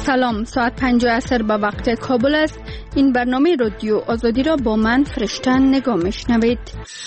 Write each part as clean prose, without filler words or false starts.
سلام، ساعت 5 عصر به وقت کابل است. این برنامه رادیو آزادی را با من فرشته نگاه میشنوید.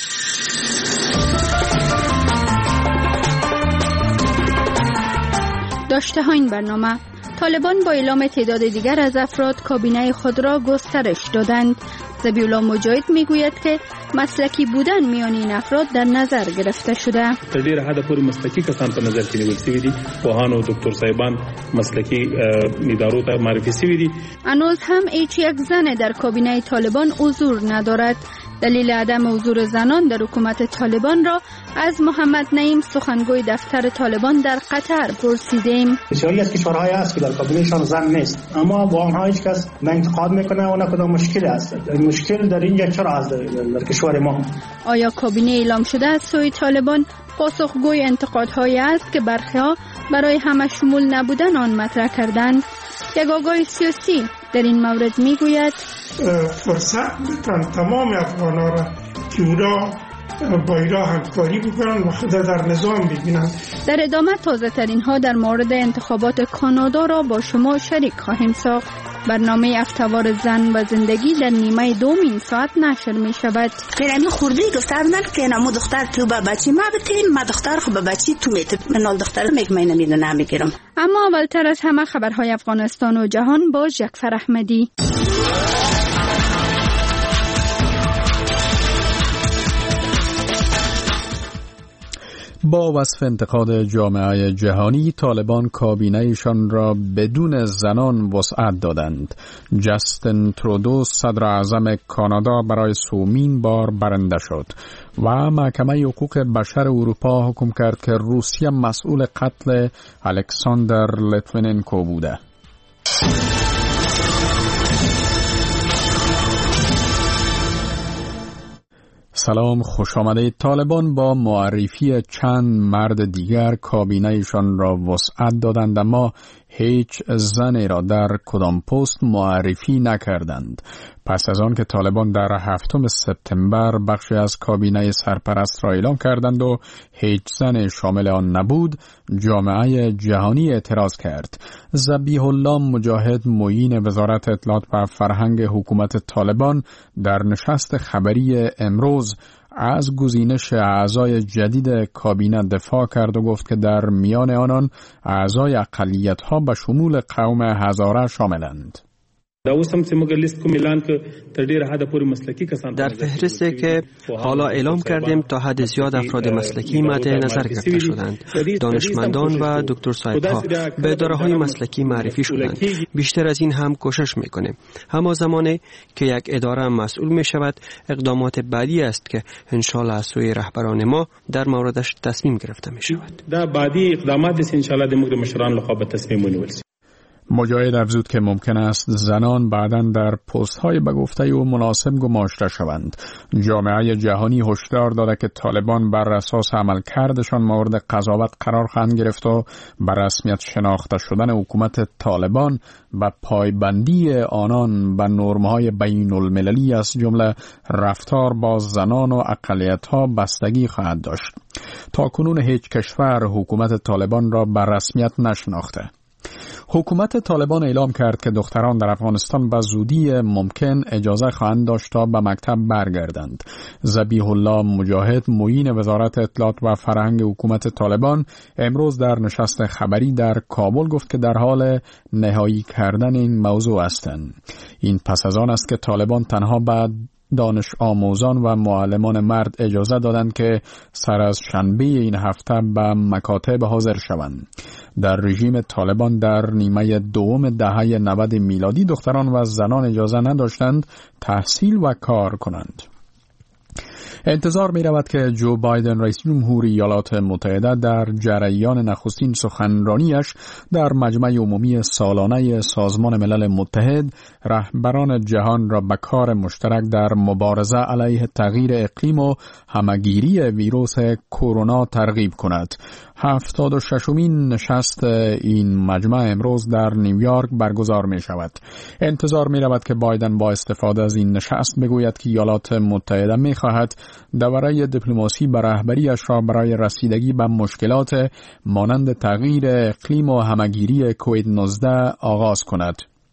داشته ها این برنامه: طالبان با اعلام تعداد دیگر از افراد کابینه خود را گسترش دادند. ذبیح الله مجاهد میگوید که مسلکی بودن میان این افراد در نظر گرفته شده. تر ډیره حد پورې مسلکی کسان په نظر کې نیول شوي دي. پوهان او دکتر صاحبان مسلکی ادارو ته معرفي شوي دي. هنوز هم هیچ یک زن در کابینه طالبان حضور ندارد. دلیل عدم حضور زنان در حکومت طالبان را از محمد نعیم سخنگوی دفتر طالبان در قطر پرسیدیم. بسیاری از کشورهای هست که در کابینهشان زن نیست، اما با آنها هیچ کس انتقاد میکنه و نه کدام مشکلی است. مشکل در اینجا چرا است در کشور ما؟ آیا کابینه اعلام شده از سوی طالبان پاسخگوی انتقادهایی است که برخی‌ها برای همه شمول نبودن آن مطرح کردند؟ یک آگاه سیاسی در این مورد میگوید فرصت میتن تمام افغان‌ها را که اونا با ایران همکاری بکنن و خود در نظام ببینن. در ادامه تازه ترین ها در مورد انتخابات کانادا را با شما شریک خواهیم ساخت. برنامه افتوار زن و زندگی در نیمه دوم این ساعت نشر می شود. پیرمی خوردی گفته بودن که نمو دختر تو با بچی ما بتین، ما دختر خب با بچی تو میت، منال دختر میگم نمیدونم میگیرم. اما اولتر از همه خبرهای افغانستان و جهان با جعفر احمدی. با وصف انتقاد جامعه جهانی، طالبان کابینه‌شان را بدون زنان وسعت دادند. جاستین ترودو صدر اعظم کانادا برای سومین بار برنده شد و محکمه حقوق بشر اروپا حکم کرد که روسیه مسئول قتل الکساندر لیتویننکو بوده. سلام، خوش آمدید. طالبان با معرفی چند مرد دیگر کابینه‌شان را وسعت دادند، اما هیچ زنی را در کدام پست معرفی نکردند. پس از آن که طالبان در 7 سپتامبر بخشی از کابینه سرپرست را اعلام کردند و هیچ زن شامل آن نبود، جامعه جهانی اعتراض کرد. ذبیح الله مجاهد معین وزارت اطلاعات و فرهنگ حکومت طالبان در نشست خبری امروز از گزینش اعضای جدید کابینه دفاع کرد و گفت که در میان آنان اعضای اقلیت‌ها به شمول قوم هزاره شاملند. در فهرستی که حالا اعلام کردیم تا حد زیاد افراد مسلکی مد نظر گرفته شدند. دانشمندان و دکتر صاحب‌ها به اداره‌های مسلکی معرفی شدند. بیشتر از این هم کوشش می‌کنیم. اما زمانی که یک اداره مسئول می‌شود، اقدامات بعدی است که انشالله از سوی رهبران ما در موردش تصمیم گرفته می‌شود. دا بعدی اقدامات است انشالله د موږ مشران لخوا به تصمیم ونیول شي. مجاهد افزود که ممکن است زنان بعداً در پست‌های به گفته او مناسب گماشته شوند. جامعه جهانی هشدار داده که طالبان بر اساس عملکردشان مورد قضاوت قرار خواهند گرفت و بر رسمیت شناخته شدن حکومت طالبان و پایبندی آنان به نرم‌های بین‌المللی از جمله رفتار با زنان و اقلیت‌ها بستگی خواهد داشت. تاکنون هیچ کشور حکومت طالبان را بر رسمیت نشناخته. حکومت طالبان اعلام کرد که دختران در افغانستان به زودی ممکن اجازه خواهند داشت تا به مکتب برگردند. ذبیح الله مجاهد معین وزارت اطلاعات و فرهنگ حکومت طالبان امروز در نشست خبری در کابل گفت که در حال نهایی کردن این موضوع هستند. این پس از آن است که طالبان تنها به دانش آموزان و معلمان مرد اجازه دادند که سر از شنبه این هفته به مکاتب حاضر شوند. در رژیم طالبان در نیمه دوم دهه 90 میلادی دختران و زنان اجازه نداشتند تحصیل و کار کنند. انتظار می رود که جو بایدن رئیس جمهوری ایالات متحده در جریان نخستین سخنرانیش در مجمع عمومی سالانه سازمان ملل متحد رهبران جهان را به کار مشترک در مبارزه علیه تغییر اقلیم و همگیری ویروس کرونا ترغیب کند. 76مین نشست این مجمع امروز در نیویورک برگزار می شود. انتظار می رود که بایدن با استفاده از این نشست بگوید که ایالات متحده می خواهد دوره دیپلماسی بر رهبریش را برای رسیدگی به مشکلات مانند تغییر اقلیم و همگیری کووید 19 آغاز کند.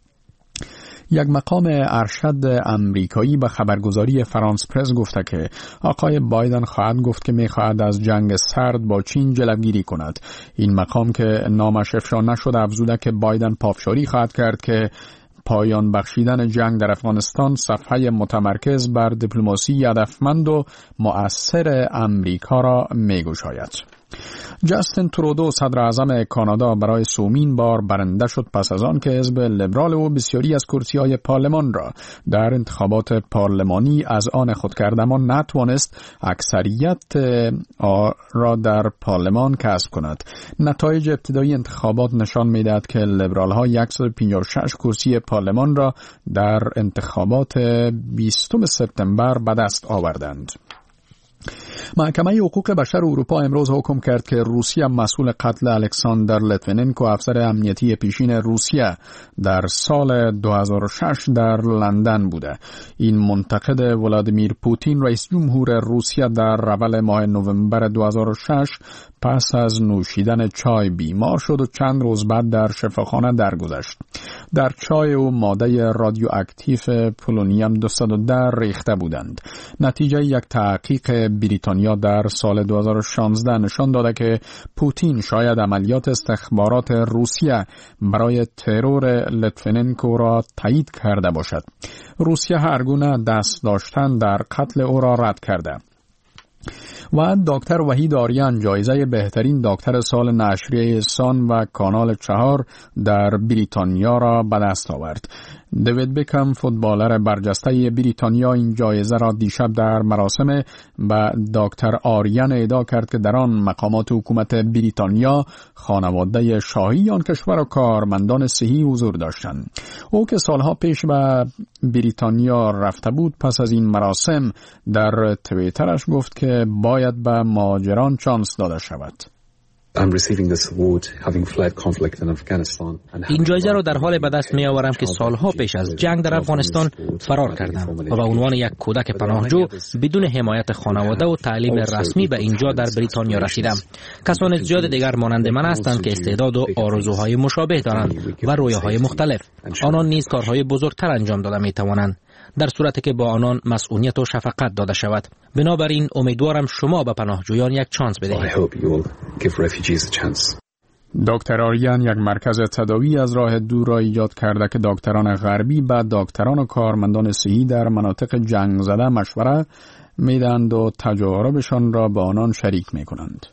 یک مقام ارشد امریکایی به خبرگزاری فرانس پرس گفته که آقای بایدن خواهد گفت که می‌خواهد از جنگ سرد با چین جلوگیری کند. این مقام که نامش افشا نشده افزوده که بایدن پافشاری خواهد کرد که پایان بخشیدن جنگ در افغانستان صفحه متمرکز بر دیپلماسی هدفمند و مؤثر امریکا را می‌گشاید. جاستین ترودو صدر اعظم کانادا برای سومین بار برنده شد پس از آن که حزب لیبرال او بسیاری از کرسی‌های پارلمان را در انتخابات پارلمانی از آن خود کرد، اما نتوانست اکثریت را در پارلمان کسب کند. نتایج ابتدایی انتخابات نشان می‌دهد که لیبرال ها 156 کرسی پارلمان را در انتخابات 20 سپتامبر به دست آوردند. محکمه حقوق بشر اروپا امروز حکم کرد که روسیه مسئول قتل الکساندر لیتویننکو افسر امنیتی پیشین روسیه در سال 2006 در لندن بوده. این منتقد ولادیمیر پوتین رئیس جمهور روسیه در اول ماه نوامبر 2006 پس از نوشیدن چای بیمار شد و چند روز بعد در شفاخانه درگذشت. در چای او ماده رادیواکتیو پولونیم 210 ریخته بودند. نتیجه یک تحقیق بریتانیا در سال 2016 نشان داده که پوتین شاید عملیات استخبارات روسیه برای ترور لیتویننکو را تایید کرده باشد. روسیه هر گونه دست داشتن در قتل او را رد کرده. و دکتر وحید آریان جایزه بهترین دکتر سال نشریه سان و کانال 4 در بریتانیا را به دست آورد. دیوید بیکام فوتبالر برجسته بریتانیا این جایزه را دیشب در مراسم به دکتر آریان اهدا کرد که در آن مقامات حکومت بریتانیا، خانواده شاهی آن کشور و کارمندان صحی حضور داشتند. او که سالها پیش به بریتانیا رفته بود پس از این مراسم در توییترش گفت که باید به مهاجران چانس داده شود. این جایزه را در حال به دست می آورم که سالها پیش از جنگ در افغانستان فرار کردم و به عنوان یک کودک پناهجو بدون حمایت خانواده و تعلیم رسمی به اینجا در بریتانیا رسیدم. کسان زیاد دیگر مانند من هستند که استعداد و آرزوهای مشابه دارند و رویاهای مختلف. آنان نیز کارهای بزرگتر انجام داده می توانند در صورتی که با آنان مسئولیت و شفقت داده شود. بنابراین امیدوارم شما به پناهجویان یک چانس بدهید. دکتر آریان یک مرکز تداوی از راه دور را ایجاد کرده که دکتران غربی به دکتران و کارمندان صحی در مناطق جنگ زده مشوره میدهند و تجاربشان را با آنان شریک میکنند.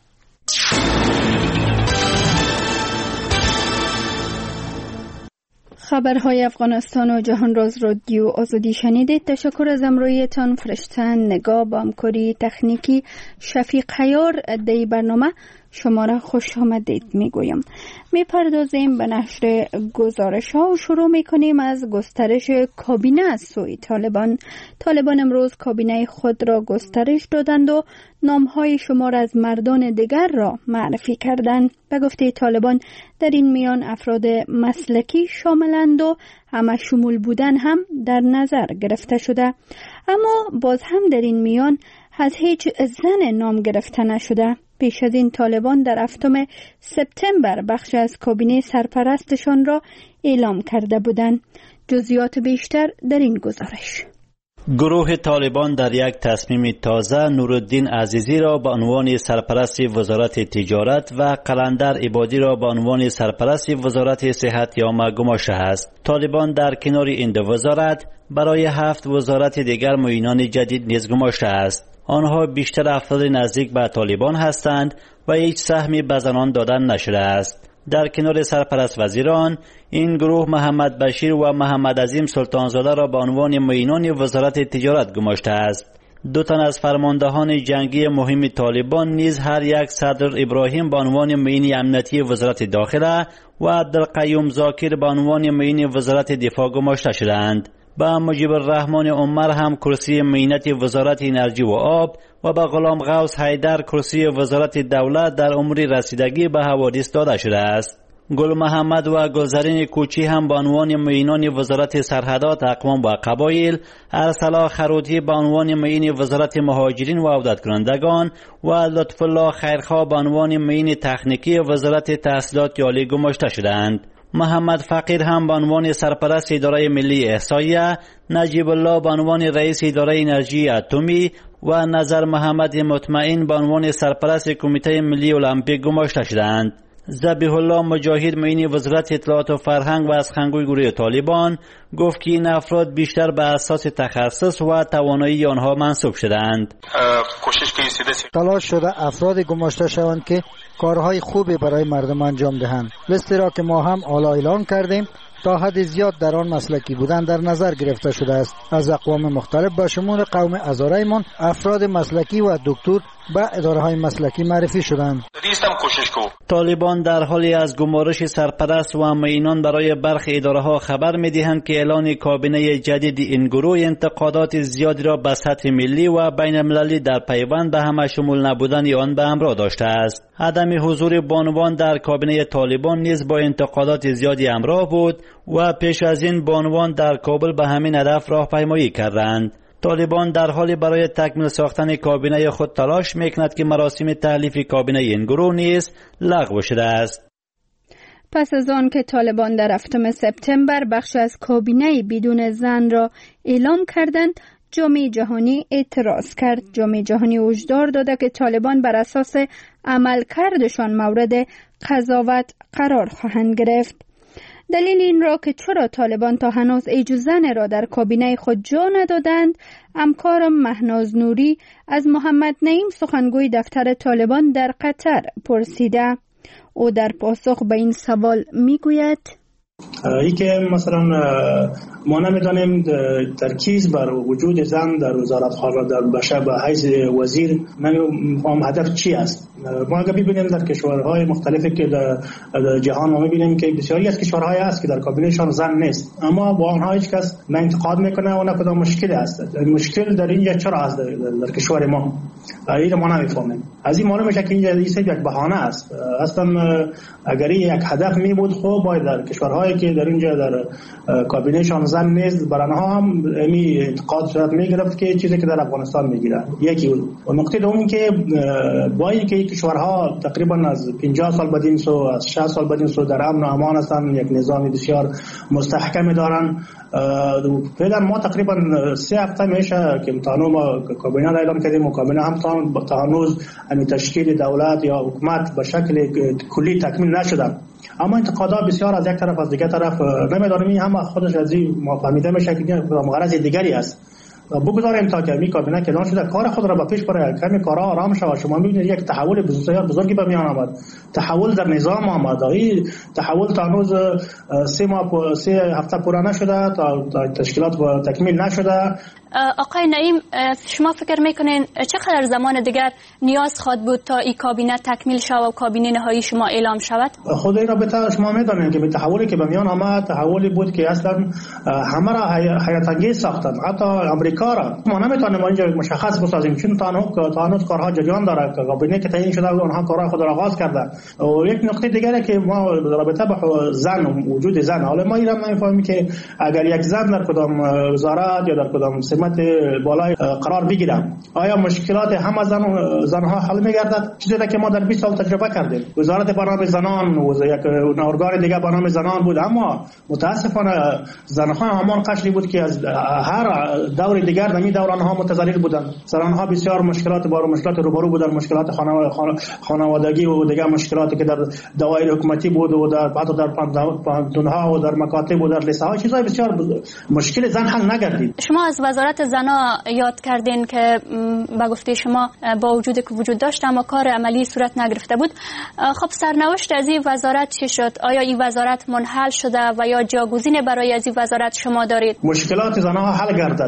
خبرهای افغانستان و جهان راز رادیو آزادی شنیدید. تشکر از همراهیتان. فرشتن نگاه با همکاری تکنیکی شفیق حیار دی برنامه شما را خوش آمدید میگویم. میپردازیم به نشر گزارش ها و شروع میکنیم از گسترش کابینه از سوی طالبان. طالبان امروز کابینه خود را گسترش دادند و نامهای شمار از مردان دیگر را معرفی کردند. به گفته طالبان در این میان افراد مسلکی شاملند و همه شمول بودن هم در نظر گرفته شده، اما باز هم در این میان از هیچ زن نام گرفته نشده. پیش از این طالبان در 7 سپتامبر بخش از کابینه سرپرستشان را اعلام کرده بودند. جزئیات بیشتر در این گزارش. گروه طالبان در یک تصمیم تازه نورالدین عزیزی را به عنوان سرپرست وزارت تجارت و قلندر عبادی را به عنوان سرپرست وزارت صحت یامه گماشته است. طالبان در کنار این دو وزارت برای 7 وزارت دیگر معینان جدید نیز گماشته است. آنها بیشتر افراد نزدیک به طالبان هستند و هیچ سهمی به زنان دادن نشده است. در کنار سرپرست وزیران، این گروه محمد بشیر و محمد عظیم سلطانزاده را به عنوان معینان وزارت تجارت گماشته است. 2 تن از فرماندهان جنگی مهم طالبان نیز هر یک صدر ابراهیم به عنوان معین امنیتی وزارت داخله و عبدالقیوم زاکر به عنوان معین وزارت دفاع گماشته شدند. با مجیب الرحمن عمر هم کرسی معینت وزارت انرژی و آب و به غلام غوث حیدر کرسی وزارت دولت در امور رسیدگی به حوادث داده شده است. گل محمد و گلزرین کوچی هم به عنوان معینان وزارت سرحدات اقوام و قبایل، ارسلا خروتی به عنوان معین وزارت مهاجرین و عودت کنندگان و لطف الله خیرخواه به عنوان معین تکنیکی وزارت تحصیلات عالی گماشته شدند. محمد فقیر هم به عنوان سرپرست اداره ملی احصایه، نجیب الله به عنوان رئیس اداره انرژی اتمی و نظر محمد مطمئن به عنوان سرپرست کمیته ملی المپیک گماشته شدند. ذبیح الله مجاهد معین وزارت اطلاعات و فرهنگ و از خنگوی گروه طالبان گفت که این افراد بیشتر به اساس تخصص و توانایی آنها منصوب شدند. تلاش شده افراد گماشته شوند که کارهای خوبی برای مردم انجام دهند. لیستی را که ما هم حالا اعلان کردیم تا حد زیاد در آن مسلکی بودن در نظر گرفته شده است. از اقوام مختلف به شمول قوم هزاره‌مان افراد مسلکی و دکتر به اداره‌های مسلکی معرفی شدند. طالبان در حالی از گمارش سرپرست و معینان برای برخی اداره‌ها خبر می‌دهند که اعلان کابینه جدید این گروه انتقادات زیادی را به سطح ملی و بین المللی در پیوند به همه شمول نبودن آن به همراه داشته است. عدم حضور بانوان در کابینه طالبان نیز با انتقادات زیادی همراه بود و پیش از این بانوان در کابل به همین هدف راهپیمایی کردند. طالبان در حالی برای تکمیل ساختن کابینه خود تلاش میکند که مراسم تحلیف کابینه این گروه نیز لغو شده است. پس از آن که طالبان در 7 سپتامبر بخش از کابینه بدون زن را اعلام کردند، جامعه جهانی اعتراض کرد. جامعه جهانی هشدار داده که طالبان بر اساس عملکردشان مورد قضاوت قرار خواهند گرفت. دلیل این را که چرا طالبان تا هنوز ایجو زن را در کابینه خود جا ندادند، همکارم مهناز نوری از محمد نعیم سخنگوی دفتر طالبان در قطر پرسیده. او در پاسخ به این سوال میگوید ای که مثلا ما نمیدانیم ترکیز بر وجود زن در وزارت خارجه در بشه به حیث وزیر نمیفهم هدف چی است. ما اگر ببینیم در کشورهای مختلفی که در جهان ما میبینیم که بسیاری از کشورهای هست که در کابینهشان زن نیست، اما با آنها هیچ کس نه انتقاد میکنه و نه کدام مشکلی است. مشکل در اینجا چرا است در کشور ما؟ این ما نمیفهمیم. از این معلوم میشه که اینجا یک بهانه است. اصلا اگر یک هدف می بود خب باید در کشورهایی که در اینجا در کابینهشان زن نیست بر آنها هم می انتقاد صورت میگرفت که چیزی که در افغانستان میگیرن. یکی و نکته دوم که باید که کشورها تقریبا از 50 سال بدین سو از 60 سال بدین سو در امن و امان هستند، یک نظام بسیار مستحکم دارن. فعلا ما تقریبا 3 هفته میشه که ما کابینه را اعلام کردیم و کابینه هم تا هنوز همین تشکیل دولت یا حکومت به شکل کلی تکمیل نشده. اما انتقادات بسیار از یک طرف از دیگر طرف نمیدانم این هم خودش از این ما فهمیده میشه که غرض دیگری است. بگذاریم تا که می کابینه که اعلان شده کار خود را به پیش بره، کمی کارا آرام شود. شما میبینید یک تحول بزرگی به میان آمد، تحول در نظام آمد. این تحول تا هنوز 3 هفته پورا نشده، تا تشکیلات تکمیل نشده. آقای نعیم، شما فکر میکنین چقدر زمان دیگر نیاز خواهد بود تا این کابینه تکمیل شود و کابینه نهایی شما اعلام شود؟ خود این را به شما میدانید که به تحولی که به میان آمد تحولی بود که اصلا همه را حیرت انگیز ساختن، حتی امریکا را. ما نمیتونیم ما اینجا مشخص بسازیم چون تا هنوز کارها جریان داره. کابینه که تعیین شده اونها کارهای خود را آغاز کردن. و یک نکته دیگره که ما رابطه با زن وجود زن، حالا ما ایران نمیفهمیم که اگر یک زن در کدام وزارت یا در کدام سمت بالای قرار بگیره آیا مشکلات همه زنها حل میگردد؟ چیزی که ما در 20 سال تجربه کردیم. وزارت برنامه زنان و یک ارگان دیگه برنامه زنان بود، اما متاسفانه زنها همان قشری بود که از هر دور دیگر نمی دورانها متضرر بودند. زنها بسیار مشکلات روبرو بودند، مشکلات خانوادگی و دیگه مشکلاتی که در دوایر حکومتی بود و حتی در پاندونها و در مکاتب و در لیسه ها چیزای بسیار مشکل زن حل نگردید. شما از وزارت زنا یاد کردین که با گفته شما با وجودی که وجود داشت اما کار عملی صورت نگرفته بود. خب سرنوشت از این وزارت چی شد؟ آیا این وزارت منحل شده و یا جاگزین برای از این وزارت شما دارید؟ مشکلات زنها حل گردد.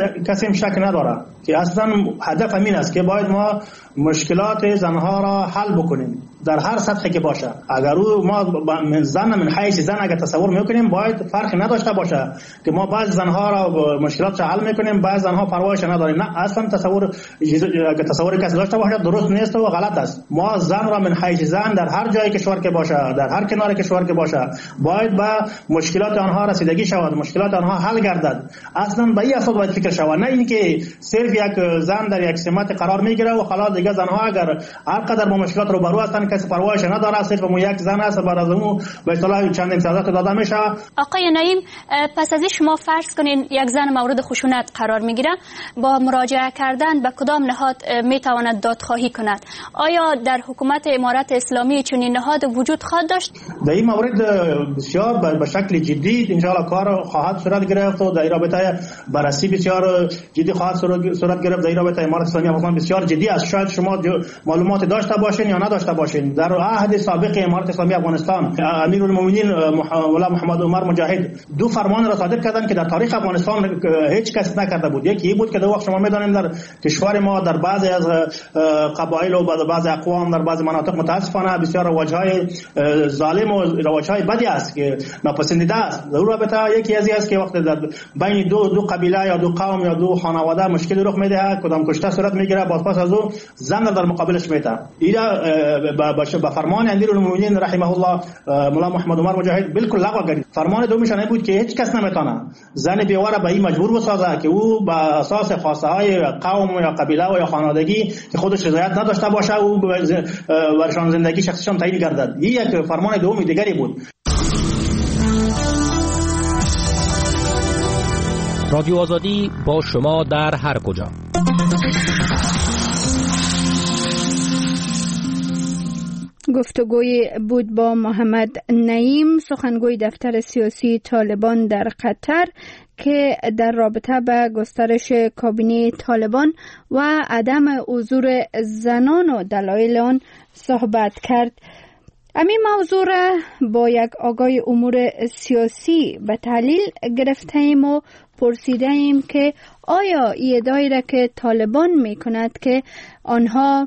کسی شک نداره که اصلا هدف همین است که باید ما مشکلات زنها را حل بکنیم در هر سطحی که باشه. اگر ما من حیث زن اگر تصور میکنیم باید فرقی نداشته باشه که ما بعض زنها را مشکلات را حل میکنیم بعض زنها پروایش نداریم. نه، اصلا تصور کسی داشته باشه درست نیست و غلط است. ما زن را من حیث زن در هر جای کشور که باشه در هر کنار کشور که باشه باید با مشکلات آنها رسیدگی شود، مشکلات آنها حل گردد. اصلا به این اساس باید فکر شود، نه اینکه صرف یک زن در یک سمت قرار میگیره و خلاص دیگه زنها اگر هر قدر با مشکلات روبرو هستن کسی پروایش نداره، صرف یک زن است بعد از اون به اصطلاح چند امتیازات داده میشه. آقای نعیم، پس از شما فرض کنین یک زن مورد خشونت قرار میگیره، با مراجعه کردن به کدام نهاد میتواند دادخواهی کند؟ آیا در حکومت امارت اسلامی چنین نهاد وجود خواهد داشت؟ در این مورد بسیار به شکل جدی ان شاء الله کار خواهد صورت گرفت و در رابطه بررسی بسیار جدی خواهد صورت گرفت. در رابطه امارت اسلامی افغانستان بسیار جدی است. شاید شما معلومات داشته باشین یا نداشته باشین، در عهد سابق امارت اسلامی افغانستان امیرالمومنین مولا محمد عمر مجاهد دو فرمان را صادر کردند که در تاریخ افغانستان هیچ کس نکرده بود. یکی بود که در وقت شما میدانید در کشور ما در بعضی از قبایل و بعضی اقوام در بعضی مناطق متاسفانه بسیار رواج‌های ظالم و رواج‌های بدی است که ناپسندیده است. در رابطه یکی از این است که وقت در بین دو قبیله یا دو قوم یا دو خانواده مشکل رخ میده، کدام کشته صورت میگیره، پس از او زن در مقابلش میته. اینا با فرمان امیرالمومنین رحمه الله مولا محمد عمر مجاهد بالکل لغو کرد. فرمان دومشان بود که هیچ کس نمیتونه زن بیواره به این مجبور بسازه که او با اساس خواسته های قوم یا قبیله و یا خانوادگی که خودش رضایت نداشته باشه او برشان زندگی شخصیشان تعیین گردد. این یک فرمان دوم دیگری بود. رادیو آزادی با شما در هر کجا. گفتگوی بود با محمد نعیم، سخنگوی دفتر سیاسی طالبان در قطر، که در رابطه به گسترش کابینه طالبان و عدم حضور زنان و دلایل آن صحبت کرد. همین موضوع را با یک آگاه امور سیاسی به تحلیل گرفته ایم و پرسیده ایم که آیا این ادعایی را که طالبان می کند که آنها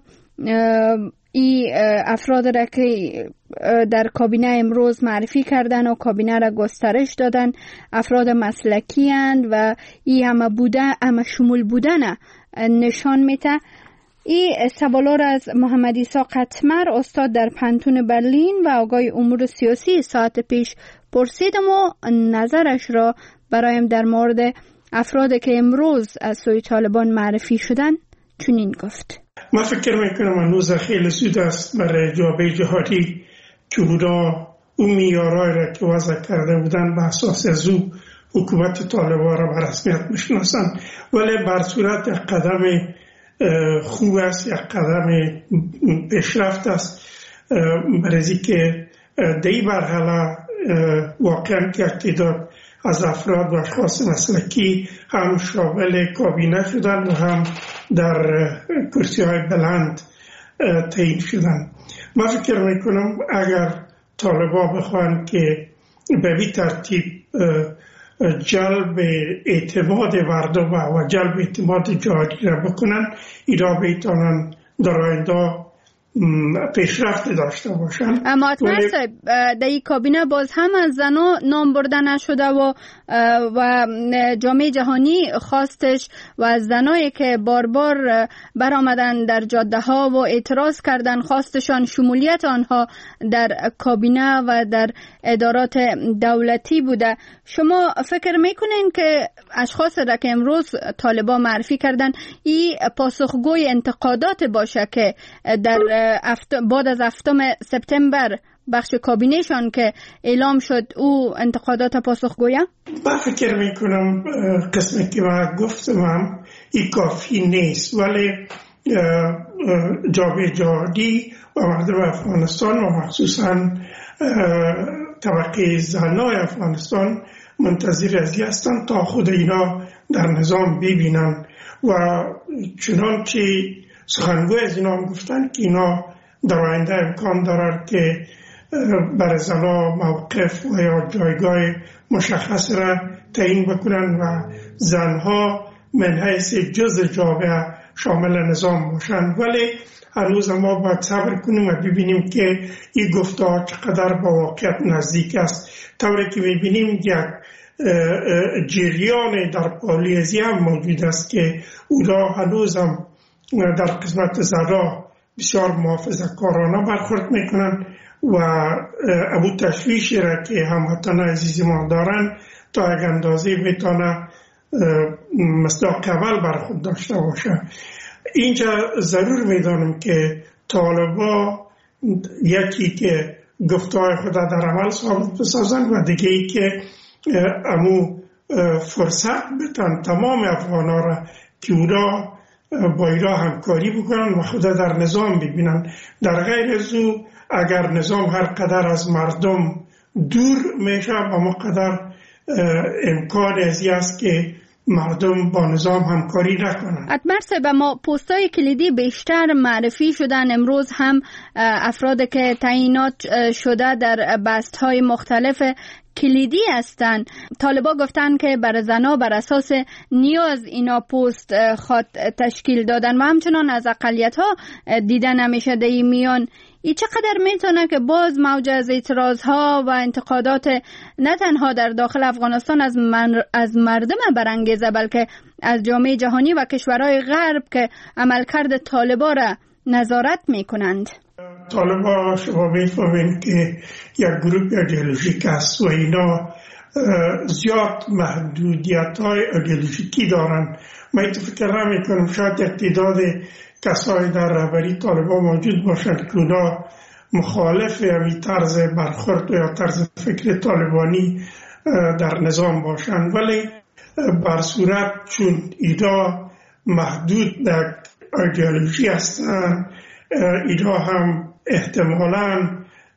این افراد را که در کابینه امروز معرفی کردن و کابینه را گسترش دادن افراد مسلکی اند و این همه شمول بودن نشان میده؟ این سوالا را از محمد عیسی قطمر استاد در پنتون برلین و آگاه امور سیاسی ساعت پیش پرسیدم و نظرش را برایم در مورد افرادی که امروز از سوی طالبان معرفی شدن چنین گفت. من فکر میکنم هنوز خیلی زود است برای جامعه جهانی که اون معیارهایی را که وضع کرده بودن به اساس از او حکومت طالبان را به رسمیت میشناسن، ولی بر صورت یک قدم خوب است، یک قدم پیشرفت است برای که در این مرحله واقعا که تعداد از افراد و اشخاص مسلکی هم شامل کابینه شدن و هم در کرسی های بلند تعیین شدن. من فکر میکنم اگر طالبا بخوان که به این ترتیب جلب اعتماد مردم و جلب اعتماد جهانی را بکنن، اینا بیتانن در آینده پیشرفت داشته باشن. اما صاحب در این کابینه باز هم از زنها نام برده نشده و جامعه جهانی خواستش و از زنایی که بار بار برآمدن در جاده ها و اعتراض کردن خواستشان شمولیت آنها در کابینه و در ادارات دولتی بوده. شما فکر میکنین که اشخاص را که امروز طالبان معرفی کردن این پاسخگوی انتقادات باشه که در بعد از 7 سپتامبر بخش کابینهشان که اعلام شد او انتقادات پاسخگویه؟ من فکر میکنم قسمی که من گفتم هم این کافی نیست، ولی جامعه جهانی و مردم افغانستان و مخصوصا طبقه زنای افغانستان منتظر از این هستند تا خود اینا در نظام ببینن و چنانچه سخنگوی از اینا هم گفتن که اینا در آینده امکان دارد که برای زنها موقف و یا جایگاه مشخص را تعیین بکنن و زنها من حیث جز جامعه شامل نظام باشند، ولی هنوز ما باید صبر کنیم و ببینیم که این گفته‌ها چقدر با واقعیت نزدیک است. طوری که میبینیم یک جریان در پالیزی هم موجود است که اونا هنوز هم در قسمت زنا بسیار محافظه‌کارانه برخورد میکنن و ابو تشویشی را که هموطن عزیز ما دارن تا یک اندازه میتونه مصداق اول بر خود داشته باشه. اینجا ضرور میدانم که طالبا یکی که گفته‌های خود در عمل ثابت بسازن و دیگه ای که امو فرصت بتن تمام افغانا را که اونا با اینا همکاری بکنن و خود در نظام ببینن. در غیر از او اگر نظام هر قدر از مردم دور میشه با مقدر امکان ازی است که مردم با نظام همکاری نکنن. اتمر به ما پستای کلیدی بیشتر معرفی شدن. امروز هم افراد که تعیینات شده در بست‌های مختلف کلیدی هستند. طالبا گفتن که بر زنا بر اساس نیاز اینا پست خود تشکیل دادن و همچنان از اقلیت‌ها دیده نمیشه در میان. ای چقدر میتونه که باز موج از اعتراضها و انتقادات نه تنها در داخل افغانستان از مردم برانگیزه بلکه از جامعه جهانی و کشورهای غرب که عملکرد طالبا را نظارت میکنند. طالبا شما میفهمین که یک گروه ایدئولوژیک است و اینا زیاد محدودیت های ایدئولوژیکی دارن. من فکر نمیکنم شاید یک تعداد کسایی در رهبری طالبان موجود باشند که اونا مخالف همین طرز برخورد یا طرز فکر طالبانی در نظام باشند، ولی بر صورت چون اینا محدود در ایدئولوژی هستند، اینا هم احتمالاً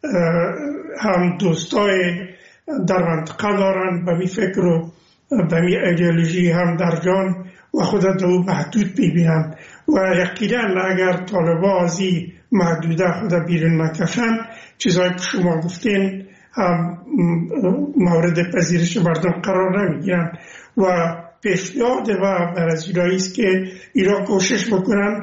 هم دوستای در منطقه دارن به می فکر و به می ایدئولوژی هم در جان و خود دو محدود ببینن و یقینا اگر طالبا از این محدوده خود بیرون نکشن چیزایی که شما گفتین هم مورد پذیرش مردم قرار نمیگیرن و پیشنهاد و برازیلایی است که ایران کوشش بکنن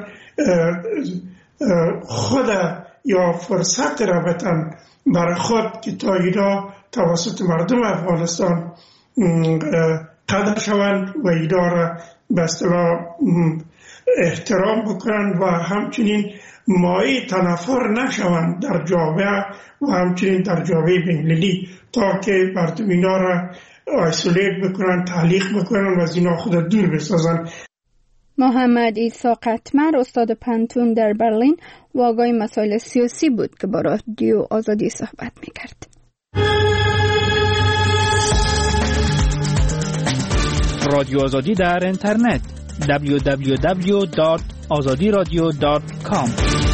خود یا فرصت را بتن برای خود که تا اینا توسط مردم افغانستان قدر شوند و اینا را به اصطلاح احترام بکنند و همچنین مایه تنفر نشوند در جامعه و همچنین در جامعه بین‌المللی تا که مردم اینا را آیسولیت بکنن، تعلیق بکنن و از اینا خود دور بسازن. محمد عیسی قطمر استاد پنتون در برلین و آگاه مسائل سیاسی بود که با رادیو آزادی صحبت میکرد. رادیو آزادی در اینترنت www.azadiradio.com.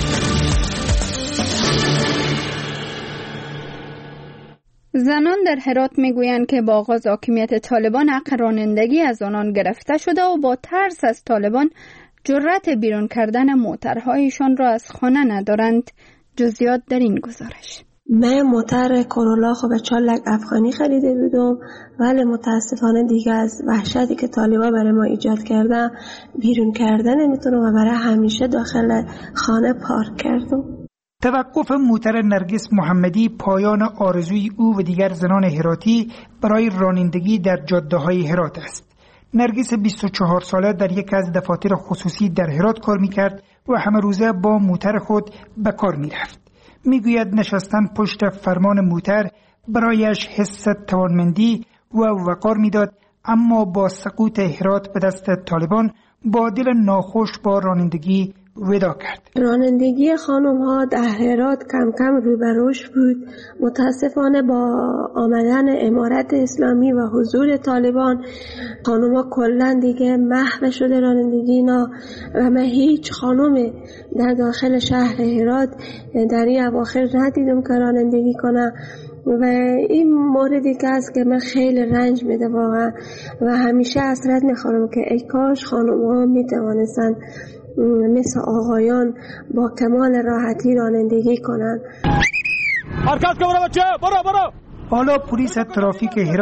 زنان در هرات میگویند که با آغاز حاکمیت طالبان حق رانندگی از آنان گرفته شده و با ترس از طالبان جرأت بیرون کردن موترهایشان را از خانه ندارند. جزئیات در این گزارش. من موتر کرولا خب 4 لک افغانی خریده بودم، ولی متاسفانه دیگه از وحشتی که طالبا برای ما ایجاد کردن بیرون کردن نمیتونم و برای همیشه داخل خانه پارک کردم. توقف موتر نرگس محمدی پایان آرزوی او و دیگر زنان هراتی برای رانندگی در جاده‌های هرات است. نرگس 24 ساله در یک از دفاتر خصوصی در هرات کار می‌کرد و همه روزه با موتر خود به کار می‌رفت. میگوید نشستن پشت فرمان موتر برایش حس توانمندی و وقار میداد، اما با سقوط هرات به دست طالبان با دل ناخوش با رانندگی ودا کرد. رانندگی خانم ها در هرات کم کم رو به رشد بود. متاسفانه با آمدن امارت اسلامی و حضور طالبان خانم ها کلن دیگه محو شده رانندگی اینا و من هیچ خانم در داخل شهر هرات در این اواخر ندیدم که رانندگی کنه و این موردی که است که من خیلی رنج میده واقعا و همیشه حسرت میخورم که ای کاش خانم ها میتوانستن مثل آقایان با کمال راحتی رانندگی کنن. حالا پلیس ترافیک هرات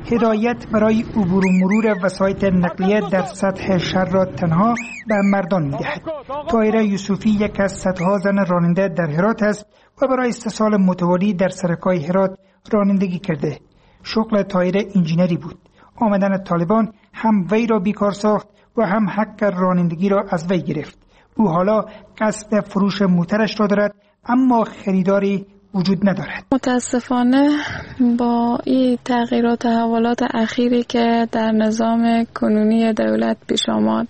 هدایت برای عبور و مرور وسایط نقلیه در سطح شهر را تنها به مردان می‌دهد. طاهره یوسفی یک از صدها زن راننده در هرات است و برای 3 سال متوالی در سرکای هرات رانندگی کرده. شغل طاهره انجینری بود. آمدن طالبان هم وی را بیکار ساخت و هم حق رانندگی را از وی گرفت. او حالا قصد فروش موترش را دارد اما خریداری وجود ندارد. متاسفانه با این تغییرات و تحولات اخیری که در نظام کنونی دولت پیش آمد،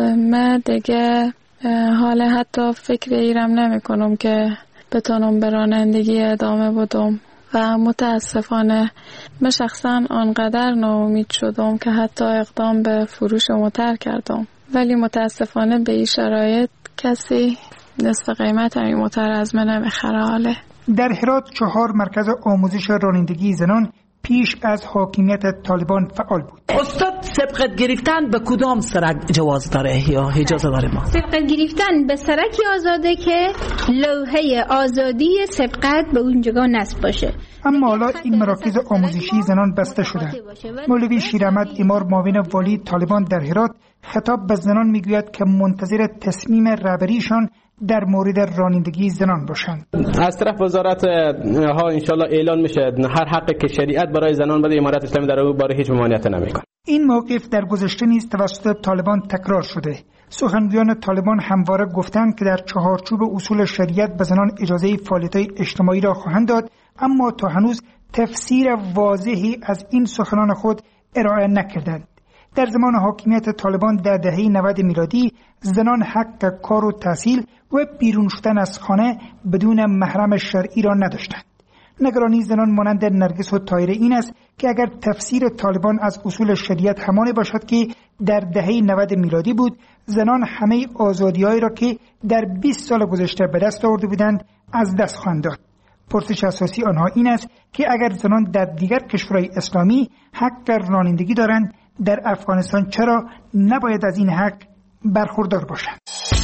من دیگه حالا حتی فکر ایرم نمی کنم که بتونم به رانندگی ادامه بدم و متاسفانه من شخصا آنقدر ناامید شدم که حتی اقدام به فروش موتر کردم، ولی متاسفانه به این شرایط کسی نصف قیمت این موتر از من نمیخره. حاله در هرات 4 مرکز آموزش رانندگی زنان پیش از حاکمیت طالبان فعال بود. استاد سبقت گرفتن به کدام سرک جواز داره یا اجازه داره؟ ما سبقت گرفتن به سرکی آزاده که لوحه آزادی سبقت به اونجا نصب باشه. اما حالا این مراکز آموزشی زنان بسته شده. مولوی شیراحمد امار معاون والی طالبان در هرات خطاب به زنان میگوید که منتظر تصمیم رهبریشان در مورد رانندگی زنان باشند. از طرف وزارت ها انشالله اعلان میشه هر حقی که شریعت برای زنان بده امارت اسلامی در او باره هیچ ممانعت نمیکنه. این موقف در گذشته نیز توسط طالبان تکرار شده. سخنگویان طالبان همواره گفتند که در چهارچوب اصول شریعت به زنان اجازه فعالیت‌های اجتماعی را خواهند داد، اما تا هنوز تفسیر واضحی از این سخنان خود ارائه نکردند. در زمان حاکمیت طالبان در دهه 90 میلادی زنان حق کار و تحصیل و بیرون شدن از خانه بدون محرم شرعی را نداشتند. نگرانی زنان مانند نرگس و طاهره این است که اگر تفسیر طالبان از اصول شریعت همان باشد که در دهه 90 میلادی بود، زنان همه آزادی‌هایی را که در 20 سال گذشته به دست آورده بودند از دست خواهند داد. پرسش اساسی آنها این است که اگر زنان در دیگر کشورهای اسلامی حق رانندگی دارند، در افغانستان چرا نباید از این حق برخوردار باشند؟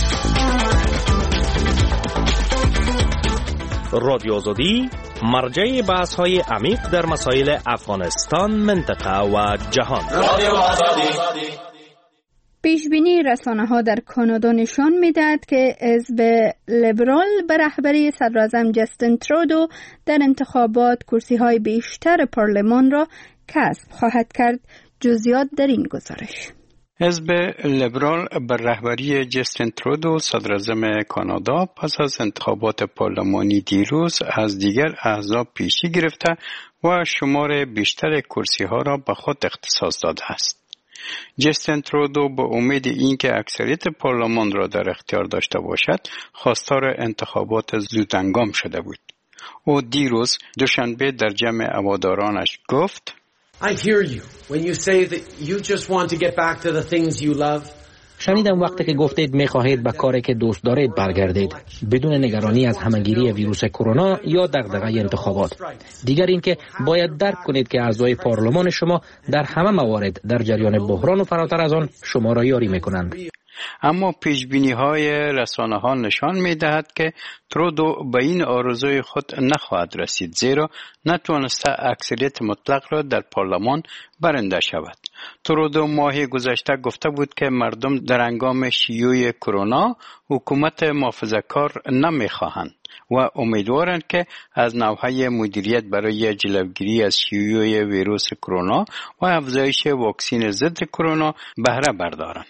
رادیو آزادی مرجع بحث‌های عمیق در مسائل افغانستان، منطقه و جهان. رادیو آزادی. پیشبینی رسانه‌ها در کانادا نشان می‌دهد که حزب لیبرال به رهبری صدراعظم جستین ترودو در انتخابات کرسی‌های بیشتر پارلمان را کسب خواهد کرد. جزئیات در این گزارش. حزب لیبرال بر رهبری جستین ترودو صدراعظم کانادا پس از انتخابات پارلمانی دیروز از دیگر احزاب پیشی گرفته و شمار بیشتر کرسی‌ها را به خود اختصاص داده است. جستین ترودو با امید اینکه اکثریت پارلمان را در اختیار داشته باشد، خواستار انتخابات زودهنگام شده بود. او دیروز دوشنبه در جمع هوادارانش گفت: I hear you when you say that you just want to get back to the things you love. شنیدم وقتی که گفتید می‌خواهید به کاری که دوست دارید برگردید بدون نگرانی از همه‌گیری ویروس کرونا یا دغدغه انتخابات. دیگر اینکه باید درک کنید که اعضای پارلمان شما در همه موارد در جریان بحران و فراتر از آن شما را یاری می‌کنند. اما پیشبینی‌های رسانه‌ها نشان می‌دهد که ترودو به این آرزوی خود نخواهد رسید، زیرا نتوانسته اکثریت مطلق را در پارلمان برنده شود. ترودو ماه گذشته گفته بود که مردم در هنگام شیوع کرونا حکومت محافظه‌کار نمی‌خواهند و امیدوارند که از نوهای مدیریت برای جلوگیری از شیوع ویروس کرونا و افزایش واکسن ضد کرونا بهره بردارند.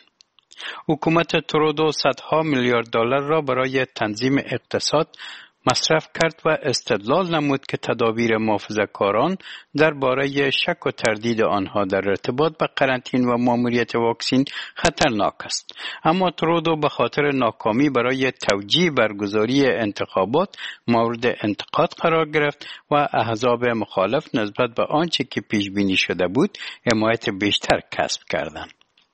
حکومت ترودو صدها میلیارد دلار را برای تنظیم اقتصاد مصرف کرد و استدلال نمود که تدابیر محافظه‌کاران درباره شک و تردید آنها در ارتباط با قرنطینه و ماموریت واکسن خطرناک است. اما ترودو به خاطر ناکامی برای توجیه برگزاری انتخابات مورد انتقاد قرار گرفت و احزاب مخالف نسبت به آنچه که پیش بینی شده بود حمایت بیشتر کسب کردند.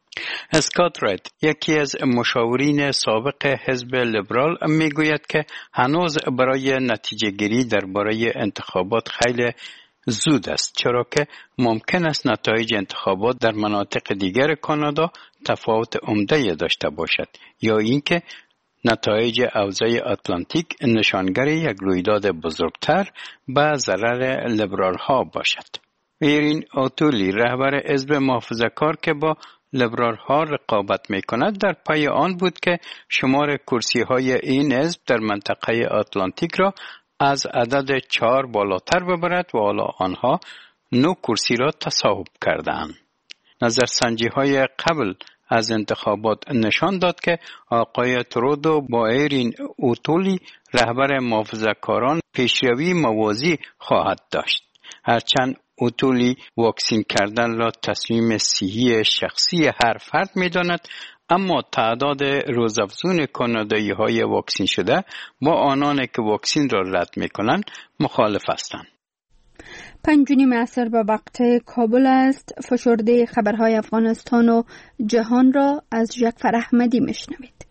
اسکات رید، یکی از مشاورین سابق حزب لیبرال، میگوید که هنوز برای نتیجه گیری درباره انتخابات خیلی زود است، چرا که ممکن است نتایج انتخابات در مناطق دیگر کانادا تفاوت عمده داشته باشد یا اینکه نتایج حوزه اتلانتیک نشانگر یک رویداد بزرگتر به ضرر لیبرال ها باشد. ایرین اوتولی رهبر حزب محافظه‌کار که با لیبرال ها رقابت می کند در پای آن بود که شمار کرسی های این حزب در منطقه آتلانتیک را از عدد 4 بالاتر ببرد و حالا آنها 9 کرسی را تصاحب کردند. نظرسنجی های قبل از انتخابات نشان داد که آقای ترودو با ایرین اوتولی رهبر محافظه‌کاران پیشروی موازی خواهد داشت. هرچند اوتولی واکسین کردن را تصمیم صحی شخصی هر فرد می داند، اما تعداد روزافزون کانادایی های واکسین شده با آنان که واکسین را رد می کنند مخالف هستند. 5:30 عصر به وقت کابل است. فشرده خبرهای افغانستان و جهان را از جعفر احمدی میشنوید.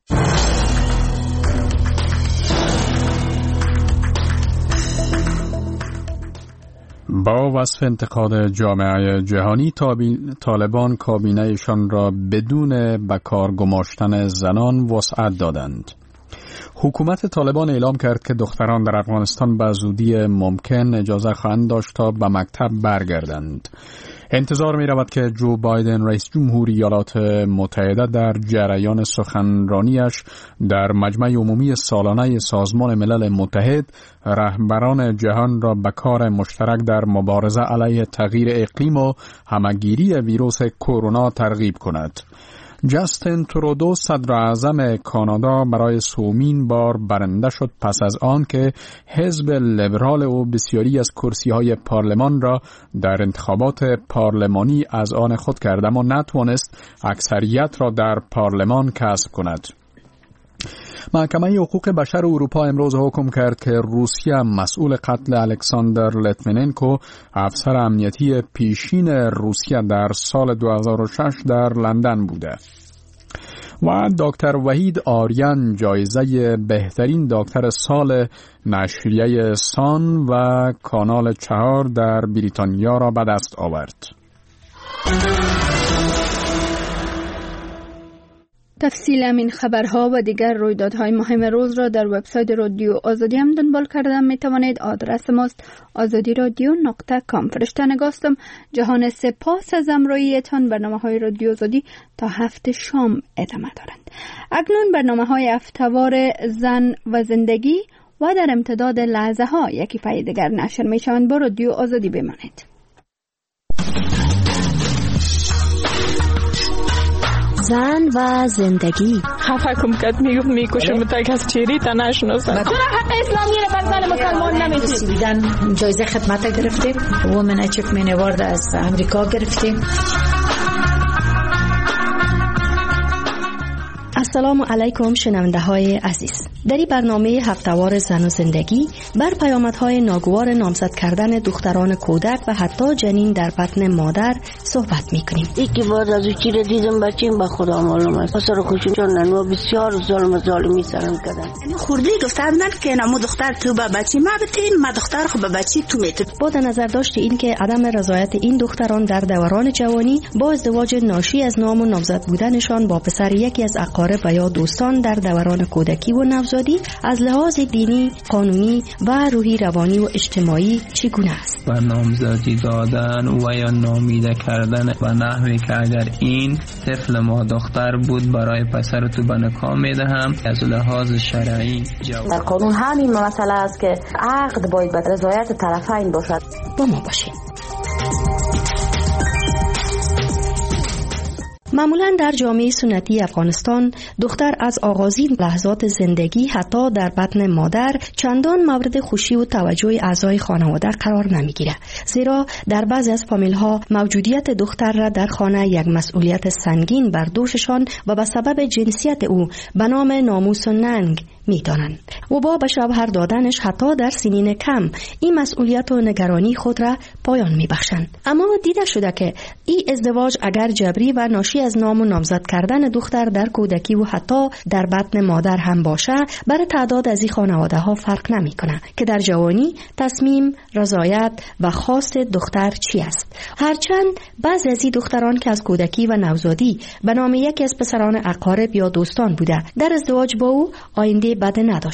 با وصف انتقاد جامعه جهانی طالبان کابینه‌شان را بدون به کار گماشتن زنان وسعت دادند. حکومت طالبان اعلام کرد که دختران در افغانستان به زودی ممکن اجازه خواهند داشت تا به مکتب برگردند. انتظار می رود که جو بایدن رئیس جمهور ایالات متحده در جریان سخنرانیش در مجمع عمومی سالانه سازمان ملل متحد رهبران جهان را به کار مشترک در مبارزه علیه تغییر اقلیم و همگیری ویروس کرونا ترغیب کند. جاستین ترودو صدر اعظم کانادا برای سومین بار برنده شد پس از آن که حزب لیبرال او بسیاری از کرسی‌های پارلمان را در انتخابات پارلمانی از آن خود کرد اما نتوانست اکثریت را در پارلمان کسب کند. محکمه حقوق بشر اروپا امروز حکم کرد که روسیه مسئول قتل الکساندر لیتویننکو افسر امنیتی پیشین روسیه در سال 2006 در لندن بوده. و دکتر وحید آریان جایزه بهترین دکتر سال نشریه سان و کانال 4 در بریتانیا را به دست آورد. تفصیل این خبرها و دیگر رویدادهای مهم روز را در وبسایت رادیو آزادی هم دنبال کردن می توانید. آدرس ماست azadiradio.com. فرشته نگاستم. جهان سپاس از همراهیتان. برنامه‌های رادیو آزادی تا 7 شام ادامه دارند. اکنون برنامه‌های هفته‌وار زن و زندگی و در امتداد لحظه ها یکی پای دیگر نشر می شوند. با رادیو آزادی بمانید. زن و زندگی. خفه کم کد میکشم تا کس چیری تا نشناسم. تو حق اسلامی رو بر زن مسلمان نمیدی. جایزه خدمت گرفتیم. وومن اچیومنت اوارد از امریکا گرفتیم. السلام علیکم شنونده های عزیز. در این برنامه هفتهوار زن و زندگی بر پیامدهای ناگوار نامزد کردن دختران کودک و حتی جنین در بطن مادر صحبت میکنیم. یکی بعد از چی رو دیدم بچیم به خدا معلوم است. پسر خوشونن و بسیار ظالمی سرم کردن. خورده گفتن که نمو دختر تو به بچی ما بتین ما دختر خو به بچی تو میتون. با در نظر داشت این که عدم رضایت این دختران در دوران جوانی با ازدواج ناشی از نام و نامزد بودنشان با پسر یکی از اقارب و یا دوستان در دوران کودکی و نوزادی از لحاظ دینی، قانونی و روحی روانی و اجتماعی چگونه است؟ و نامزدی دادن و یا نامیده کردن و نحوی که اگر این طفل ما دختر بود برای پسر تو به نکاح میدهم از لحاظ شرعی در قانون همین مسئله است که عقد باید به رضایت طرفین باشد. با ما باشید. معمولا در جامعه سنتی افغانستان دختر از آغازین لحظات زندگی حتی در بطن مادر چندان مورد خوشی و توجه اعضای خانواده قرار نمیگیره، زیرا در بعضی از فامیل‌ها موجودیت دختر را در خانه یک مسئولیت سنگین بر دوششان و به سبب جنسیت او به نام ناموس و ننگ می‌دانند و با به شوهر دادنش حتی در سنین کم این مسئولیت و نگرانی خود را پایان می‌بخشند. اما دیده شده که این ازدواج اگر جبری و ناشی از نام و نامزد کردن دختر در کودکی و حتی در بطن مادر هم باشه، برای تعداد از این خانواده‌ها فرق نمی‌کنه که در جوانی تصمیم، رضایت و خواست دختر چی است. هرچند بعضی از این دختران که از کودکی و نوزادی به نام یکی از پسران اقارب یا دوستان بوده در ازدواج با او آینده بد نداشته،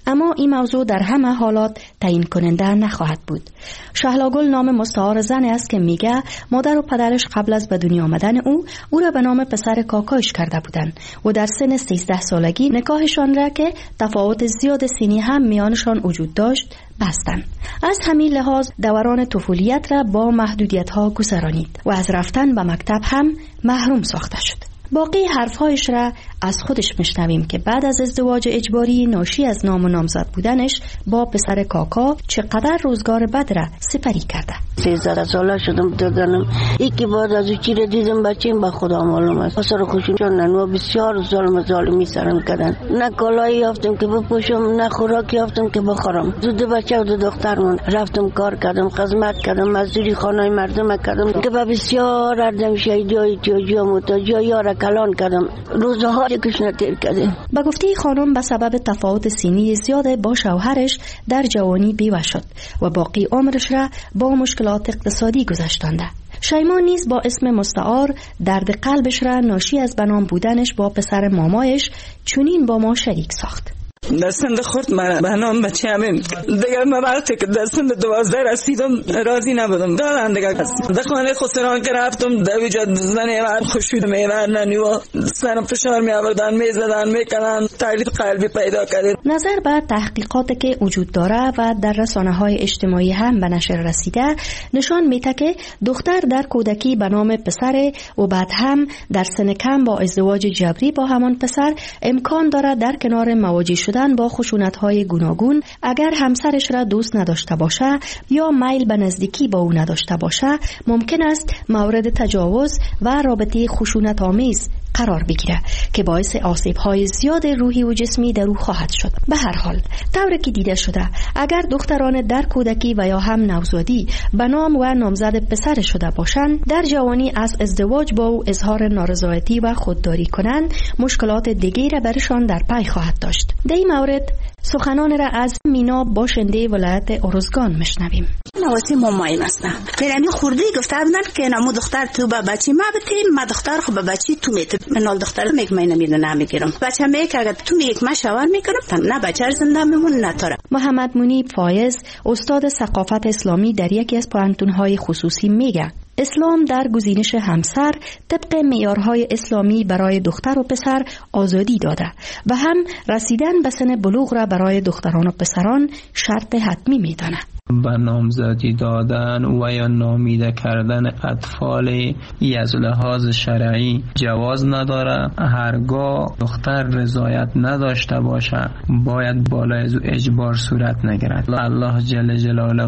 اما این موضوع در همه حالات تعیین کننده نخواهد بود. شهلاگل نام مستعار زن است که میگه مادر و پدرش قبل از به دنیا آمدن او را به نام پسر کاکایش کرده بودند و در سن 13 سالگی نکاحشان را که تفاوت زیاد سنی هم میانشان وجود داشت بستند. از همین لحاظ دوران طفولیت را با محدودیت‌ها گذرانید و از رفتن به مکتب هم محروم ساخته شد. باقی حرفهایش را از خودش میشنویم که بعد از ازدواج اجباری ناشی از نام و نامزد بودنش با پسر کاکا چقدر روزگار بد را سپری کرده. 13 ساله شدم دادنم یکی بعد از چی را دیدم بچه‌ام به خدا معلوم است. پسر خوشم چون ننوا بسیار ظالمی سرم کردن. نه کالایی یافتم که بپوشم نه خوراکی یافتم که بخورم. دو بچه و دو دختر من رفتم کار کردم خدمت کردم مزدوری خانه مردم کردم که بسیار اردم شهیدای جا متجا کلان کردم روزها کشنه تیر کردم. به گفته خانم به سبب تفاوت سنی زیاد با شوهرش در جوانی بیوه شد و باقی عمرش را با مشکلات اقتصادی گذشتانده. شیما نیز با اسم مستعار درد قلبش را ناشی از بنام بودنش با پسر مامایش چنین با ما شریک ساخت. در سن خورد من به نام بچه همین دیگر من وقتی که در سن 12 رسیدم راضی نبودم دارن دیگر در خانه خسران که رفتم در وجود زنه و خوشید میوردن و سرم فشار می آوردن میزدن میکنن تکلیف قلبی پیدا کرد. نظر به تحقیقاتی که وجود داره و در رسانه‌های اجتماعی هم به نشر رسیده نشان میده که دختر در کودکی به نام پسر و بعد هم در سن کم با ازدواج جبری با همان پسر امکان داره در کنار مواجه شدن با خشونت‌های گوناگون اگر همسرش را دوست نداشته باشه یا میل به نزدیکی با او نداشته باشه ممکن است مورد تجاوز و رابطه خشونت‌آمیز قرار بگیره که باعث آسیب‌های زیاد روحی و جسمی در او خواهد شد. به هر حال طوری که دیده شده اگر دختران در کودکی و یا هم نوزادی به نام و نامزد پسر شده باشند در جوانی از ازدواج با او اظهار نارضایتی و خودداری کنند مشکلات دیگری را برشان در پی خواهد داشت. در این مورد سخنان را از مینا باشنده ولایت ارزگان میشنویم. نواسی مامان هستم. پیرانی خورده گفته بودن که نمو دختر تو با بچی ما بتین ما دختر خو با بچی تو میت منال دختر میگم من نمیدونم میگیرم بچه میگه اگه تو میگه ما شوهر میکنم نه بچه زنده میمون نه تاره. محمد منیب فایز استاد ثقافت اسلامی در یکی از پوهنتون‌های خصوصی میگه اسلام در گزینش همسر طبق معیارهای اسلامی برای دختر و پسر آزادی داده و هم رسیدن به سن بلوغ را برای دختران و پسران شرط حتمی میدانه. به نامزدی دادن و یا نامیده کردن اطفال از لحاظ شرعی جواز نداره. هرگاه دختر رضایت نداشته باشه باید بالای از اجبار صورت نگیرد. الله جل جلاله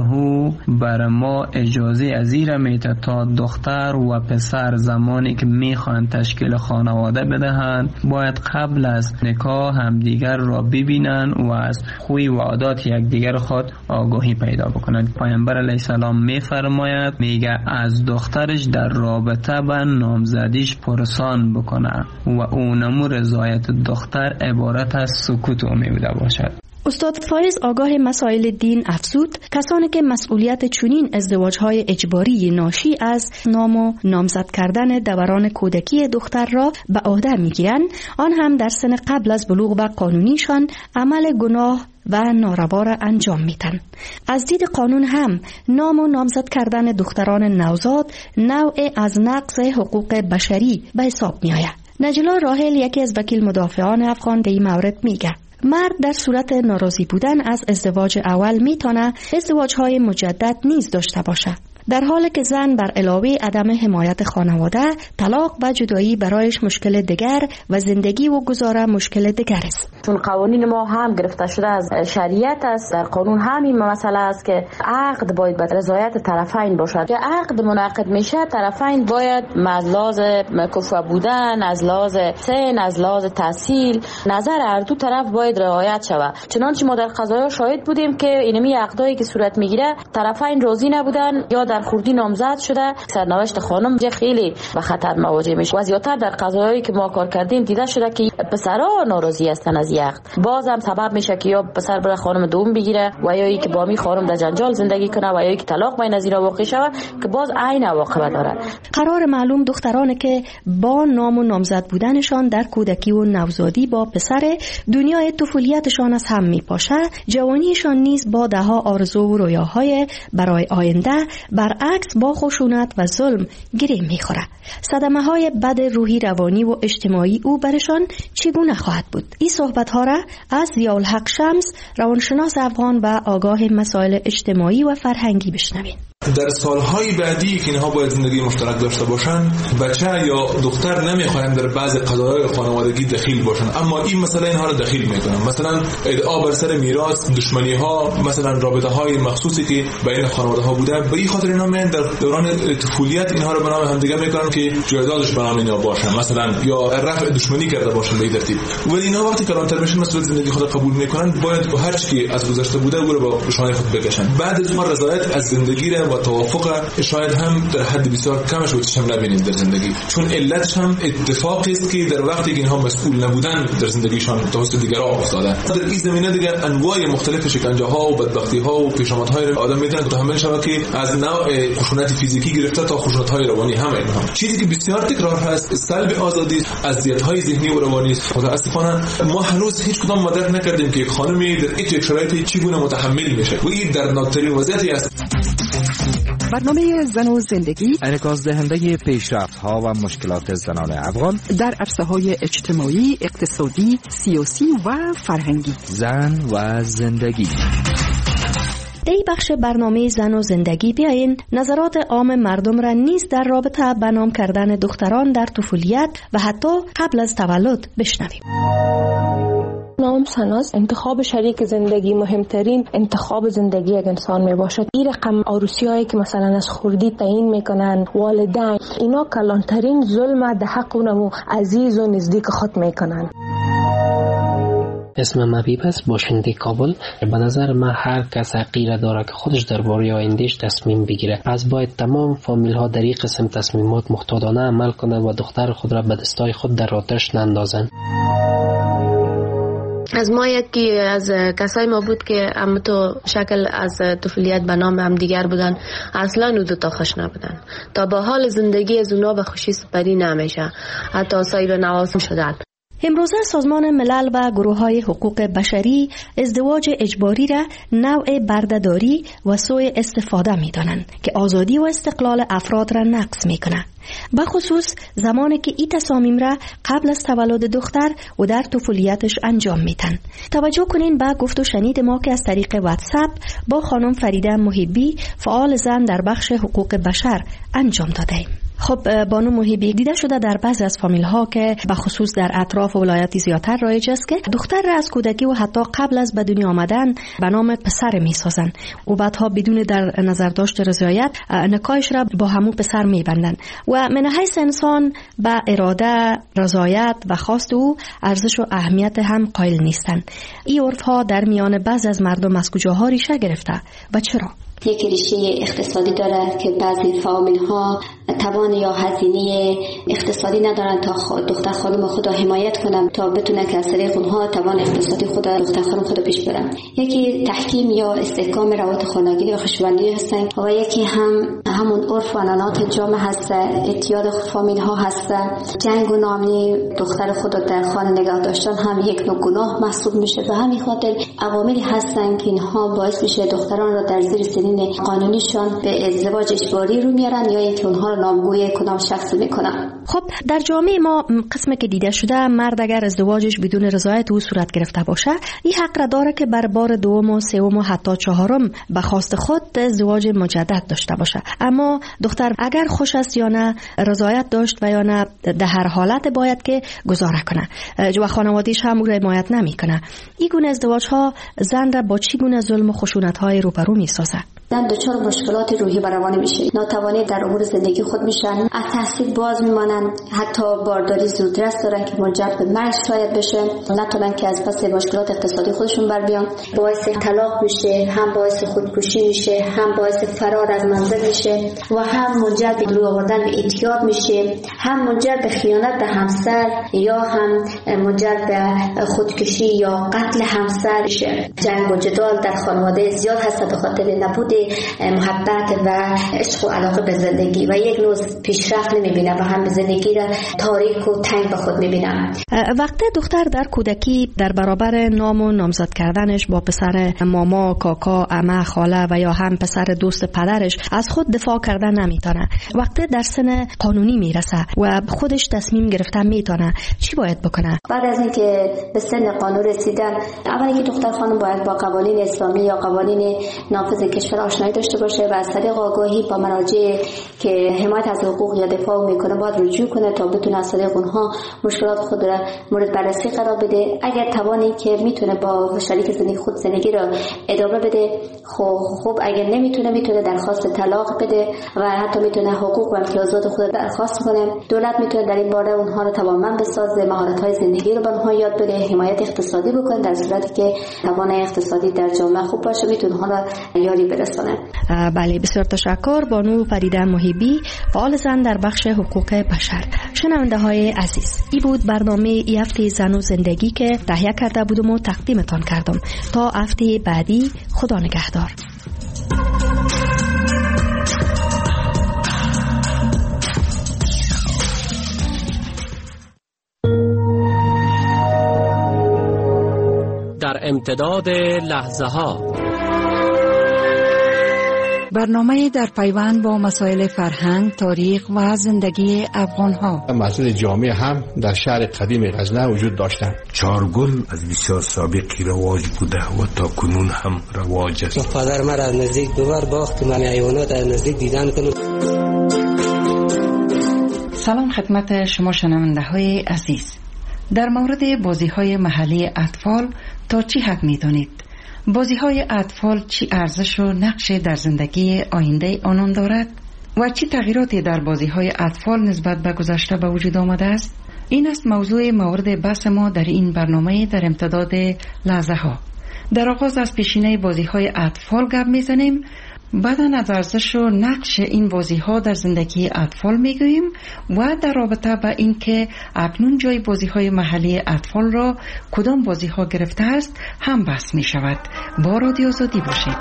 بر ما اجازه ازیر میده تا دختر و پسر زمانی که میخوان تشکیل خانواده بدهند باید قبل از نکاح همدیگر را ببینن و از خوی و عادات یکدیگر خود آگاهی پیدا بکنند. پیامبر علیه السلام میفرماید میگه از دخترش در رابطه با نامزدیش پرسان بکنه و اونمو رضایت دختر عبارت از سکوت امیده باشد. استاد فایز آگاه مسائل دین افزود کسانی که مسئولیت چنین ازدواج‌های اجباری ناشی از نام و نامزد کردن دوران کودکی دختر را به عهده میگیرند آن هم در سن قبل از بلوغ و قانونیشان عمل گناه و ناروا را انجام میدن. از دید قانون هم نام و نامزد کردن دختران نوزاد نوع از نقض حقوق بشری به حساب می آید. نجلا راحل یکی از وکیل مدافعان افغان در این مورد میگه مرد در صورت ناراضی بودن از ازدواج اول میتونه ازدواج‌های مجدد نیز داشته باشه در حالی که زن بر علاوه عدم حمایت خانواده طلاق و جدایی برایش مشکل دیگر و زندگی و گذاره مشکل دیگر است. چون قوانین ما هم گرفته شده از شریعت است در قانون همین مسئله است که عقد باید به رضایت طرفین باشد. که عقد منعقد میشه طرفین باید از لحاظ کفو بودن از لحاظ سن از لحاظ تحصیل نظر هر دو طرف باید رعایت شود. چنانچه ما در قضایا شاهد بودیم که اینمی عقدایی که صورت میگیره طرفین راضی نبودن یا در در خردی نامزد شده، سرنوشت خانم خیلی به خطر مواجه میشه و زیادتر در قضایایی که ما کار کردیم دیده شده که پسرها ناراضی هستن از یخت. باز هم سبب میشه که یا پسر بره خانم دوم بگیره و یا اینکه با می خانم در جنجال زندگی کنه و یا اینکه طلاق بین از اینا واقع شود که باز عین عواقب داره. قرار معلوم دخترانی که با نام و نامزد بودنشان در کودکی و نوزادی با پسر دنیای طفولیتشان از هم میپاشه، جوانیشان نیز با دهها آرزو و رویاهای برای آینده برعکس با خشونت و ظلم گره میخوره. صدمه های بد روحی، روانی و اجتماعی او برشان چگونه خواهد بود؟ این صحبت ها را از ضیاءالحق شمس، روانشناس افغان و آگاه مسائل اجتماعی و فرهنگی بشنوین. در سالهای بعدی که اینها باید زندگی مشترک داشته باشن، بچه یا دختر نمیخواهند در بعض قضایای خانوادگی دخیل باشن، اما این مسئله اینها را دخیل میکنن. مثلا ادعا بر سر میراث، دشمنی ها، مثلا رابطه های مخصوصی که بین خانواده ها بوده، به این خاطر اینا در دوران طفولیت اینها را به نام همدیگه میکنن که جایدادش به نام اینا باشه، مثلا یا رفع دشمنی کرده باشن به این ترتیب. ولی اینها وقتی کلانتر میشن مسئولیت زندگی خود قبول میکنن، باید هر چیزی از گذشته بوده رو با شانه خود بکشن. بعد از ما رضایت از زندگی و توافق شاید هم در حد بسیار کمش رو چشم نبینید در زندگی، چون علتش هم اتفاقی است که در وقتی که اینها مسئول نبودن در زندگیشان توسط دیگران افتاده. در این زمینه دیگر انواع مختلف شکنجه ها و بدبختی ها و پیشامدهای آدم میتونه متحمل شود که از نوع خشونت فیزیکی گرفته تا خشونت های روانی همه اینها. چیزی که بسیار تکرار هست سلب آزادی، اذیت های ذهنی و روانی است. متاسفانه ما هنوز هیچ کدام مدرک نکردیم که خانمی در یک شرایطی چگونه متحمل میشه و این دردناکترین وضعیتی است. برنامه زن و زندگی انعکاس دهنده پیشرفت‌ها و مشکلات زنان افغان در عرصه‌های اجتماعی، اقتصادی، سیاسی و فرهنگی. زن و زندگی. ای بخش برنامه زن و زندگی بیاین نظرات عام مردم را نیز در رابطه با نام کردن دختران در طفولیت و حتی قبل از تولد بشنویم. نام سناس انتخاب شریک زندگی مهمترین انتخاب زندگی یک انسان می باشد. این رقم عروسی هایی که مثلا از خردی تعیین میکنن والدین، اینا کلانترین ظلم در حق اونمو عزیز و نزدیک خود میکنن. اسمم حبیب است، باشنده کابل. به نظر من هر کس حقیره داره که خودش درباره آیندهش تصمیم بگیره. از باید تمام فامیل ها در این قسم تصمیمات محتاطانه عمل کنند و دختر خود را به دستای خود در آتش نندازند. از ما یکی از کسای ما بود که هم تو شکل از طفولیت به نام هم دیگر بودن، اصلا او دوتا خوش نبودن. تا با حال زندگی از اونا به خوشی سپری نمیشه، حتی صاحب نوازم شدن. امروزه سازمان ملل و گروه‌های حقوق بشری ازدواج اجباری را نوع بردهداری و سوء استفاده می‌دانند که آزادی و استقلال افراد را نقض می‌کند. به خصوص زمانی که این تصامیم را قبل از تولد دختر و در طفولیتش انجام میدن. توجه کنین به گفت و شنید ما که از طریق واتساپ با خانم فریده محبی فعال زن در بخش حقوق بشر انجام دادیم. خب بانو محبی، دیده شده در بعضی از فامیل ها که به خصوص در اطراف ولایتی زیادتر رایج است که دختر را از کودکی و حتی قبل از به دنیا آمدن به نام پسر میسازن و بعدها بدون در نظر داشت رضایت نکاحش را با همون پسر میبندن و من حیث انسان به اراده، رضایت و خواست او ارزش و اهمیت هم قائل نیستند. این عرف ها در میان بعضی از مردم از کجاها ریشه گرفته و چرا؟ یک ریشه اقتصادی داره که بعضی فامیل ها توان یا هزینه اقتصادی ندارن تا دختر خانم خود را حمایت کنن تا بتونه که از طریق اونها توان اقتصادی خود دختر خانم خود پیش برن. یکی تحکیم یا استحکام روابط خانگی و خوشبندی هستن و یکی همون عرف و عنعنات جامعه هست، اعتیاد فامیل ها هست. جنگ و ناامنی دختر خود در خانه نگاه داشتن هم یک نوع گناه محسوب میشه. به همین خاطر عواملی هستن که اینها باعث میشه دختران را در زیر سنین قانونیشان به ازدواج اجباری رو میارن یا اینکه اونها رو نامگوی کدام شخص میکنن. خب در جامعه ما قسمی که دیده شده مرد اگر ازدواجش بدون رضایت او صورت گرفته باشه این حق را داره که بر بار دوم و سوم و حتی چهارم به خواست خود ازدواج مجدد داشته باشه. اما دختر اگر خوش است یا نه، رضایت داشت و یا نه، در هر حالت باید که گذاره کنه و خانواده‌اش هم او را حمایت نمیکنه. این گونه ازدواج ها زن را با چی گونه ظلم و خشونت های روبرو میسازه؟ دچار مشکلات روحی و روانی میشه، ناتوانی در امور زندگی خود میشن، از تحصیل باز میمانند، حتی بارداری زودرس دارن که منجر به مرگ شاید بشه، نتونن که از پس مشکلات اقتصادی خودشون بر بیان، باعث طلاق میشه، هم باعث خودکشی میشه، هم باعث فرار از منزل میشه و هم منجر به دروغ آوردن به اعتیاد میشه، هم منجر به خیانت به همسر یا هم منجر به خودکشی یا قتل همسر میشه. جنگ و جدال در خانواده زیاد هست به خاطر نبود محبت و عشق و علاقه به زندگی و یک نوع پیشرفت نمیبینن و هم زندگی را تاریک و تنگ به خود میبینن. وقتی دختر در کودکی در برابر نام و نامزد کردنش با پسر ماما، کاکا، عمه، خاله و یا هم پسر دوست پدرش از خود دفاع کردن نمیتونه، وقتی در سن قانونی میرسه و خودش تصمیم گرفتن میتونه، چی باید بکنه؟ بعد از اینکه به سن قانون رسیدن، اولی که دختر خانم باید با قوانین اسلامی یا قوانین نافذ کشور آشنایی داشته باشه و از طریق آگاهی با مراجع که حمایت از حقوق یا دفاع میکنه باید رجوع کنه تا بتونه از طریق اونها مشکلات خود را مورد بررسی قرار بده. اگر توانی که میتونه با شریک زندگی خود زندگی را ادامه بده خوب، اگر نمیتونه درخواست طلاق بده و حتی میتونه حقوق و امتیازات خود درخواست کنه. دولت میتونه در این باره اونها رو توانمند بسازه، مهارت‌های زندگی رو به اونها یاد بده، حمایت اقتصادی بکنه در صورتی که توانایی اقتصادی در جامعه خوب باشه میتونه اونها را یاری برسونه. بله، بسیار تشکر. بانو فریده محبی، فعال زن در بخش حقوق بشر. شنونده های عزیز، این بود برنامه ای هفته زن و زندگی که تهیه کرده بودم و تقدیمتان کردم. تا هفته بعدی، خدا نگهدار. در امتداد لحظه ها، برنامه در پیوند با مسائل فرهنگ، تاریخ و زندگی افغان‌ها. مسجد جامع هم در شهر قدیم غزنه وجود داشتند. چارگل از بسیار سابقی رواج بوده و تا کنون هم رواج است. پدر من از نزدیک دوبار باخت من حیوانات از نزدیک دیدن کنم. سلام خدمت شما شنونده های عزیز. در مورد بازی‌های محلی اطفال تا چی حد می‌دانید؟ بازی‌های اطفال چی ارزش و نقش در زندگی آینده آنان دارد و چی تغییراتی در بازی‌های اطفال نسبت به گذشته به وجود آمده است؟ این است موضوع مورد بحث ما در این برنامه در امتداد لحظه ها. در آغاز از پیشینه بازی‌های اطفال گپ می‌زنیم، بعداً از ارزش و نقش این بازی‌ها در زندگی اطفال میگوییم و در رابطه با اینکه اکنون جای بازی‌های محلی اطفال را کدام بازی‌ها گرفته است هم بحث می‌شود. با رادیو آزادی باشید.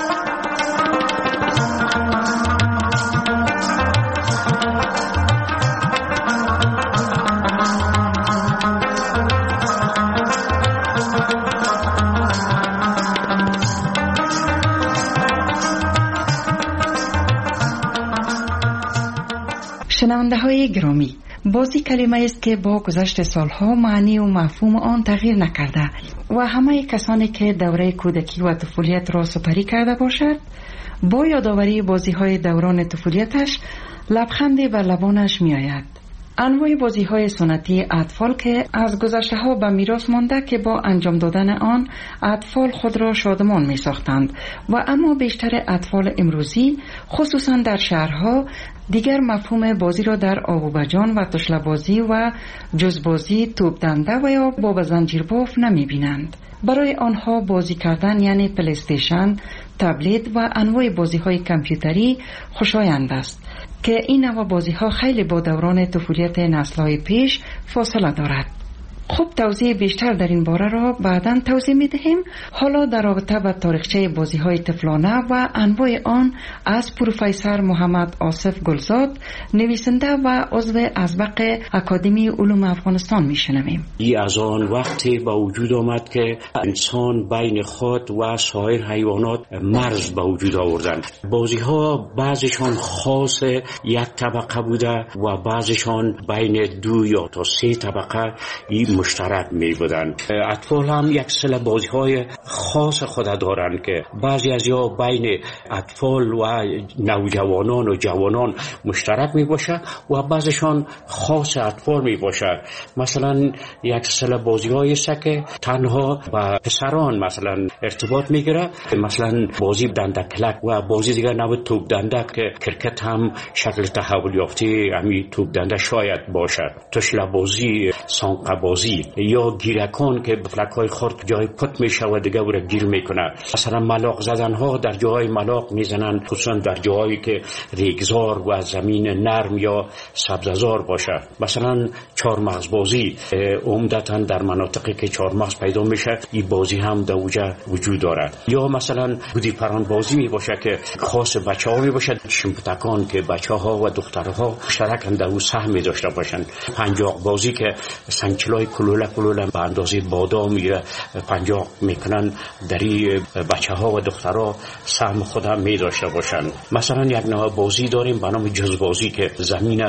شنونده های گرامی، بازی کلمه است که با گذشت سالها معنی و مفهوم آن تغییر نکرده و همه کسانی که دوره کودکی و طفولیت را سپری کرده باشد با یادآوری بازی های دوران طفولیتش لبخندی بر لبانش می آید. انواع بازی های سنتی اطفال که از گذشته ها به میراث مانده که با انجام دادن آن اطفال خود را شادمان می ساختند و اما بیشتر اطفال امروزی خصوصا در شهرها دیگر مفهوم بازی را در آبوبجان و تشله بازی و جزبازی، توپ دنده و یا باب زنجیر باف نمی بینند. برای آنها بازی کردن یعنی پلی استیشن، تبلت و انواع بازی های کامپیوتری خوشایند است که این نوع بازی ها خیلی با دوران طفولیت نسل‌های پیش فاصله دارد. خوب توضیح بیشتر در این باره را بعداً توضیح می دهیم. حالا در رابطه با تاریخچه بازی های طفلانه و انواع آن از پروفسور محمد آصف گلزاد، نویسنده و عضو ازبق اکادمی علوم افغانستان می شنویم. این از آن وقتی با وجود آمد که انسان بین خود و سایر حیوانات مرز با وجود آوردند. بازی ها بعضشان خاص یک طبقه بوده و بعضشان بین 2 یا تا 3 طبقه این مشترک می بودن. اطفال هم یک سلسله بازی های خاص خود دارند که بعضی از یا بین اطفال و نوجوانان و جوانان مشترک می باشه و بعضشان خاص اطفال می باشه. مثلا یک سلسله بازی های است که تنها با پسران مثلا ارتباط میگیره، مثلا بازی دندکلک و بازی دیگر نوع توپ دندک که کرکت هم شکل تحول یافته همین توپ دنده شاید باشد. تشله بازی، سانقه بازی یا گیرکان که به فلک‌های خرد جای پت میشه و دیگه او را گیر میکنه. مثلا ملاق زدن ها در جای ملاق میزنن، خصوصا در جایی که ریگزار و زمین نرم یا سبززار باشه. مثلا چهارمغز بازی عمدتاً در مناطقی که چهارمغز پیدا میشه این بازی هم در اوجه وجود داره. یا مثلا گودی پران بازی می باشه که خاص بچه‌ها می باشه، شمپتکان که بچه‌ها و دخترها مشترک در او سهم می داشته باشن. پنجاق بازی که سنچلای کلوله به اندازه بادام میره پنجاق میکنن، دری بچه‌ها و دخترها سهم خود می داشته باشن. مثلا یک نوع بازی داریم به نام جز بازی که زمین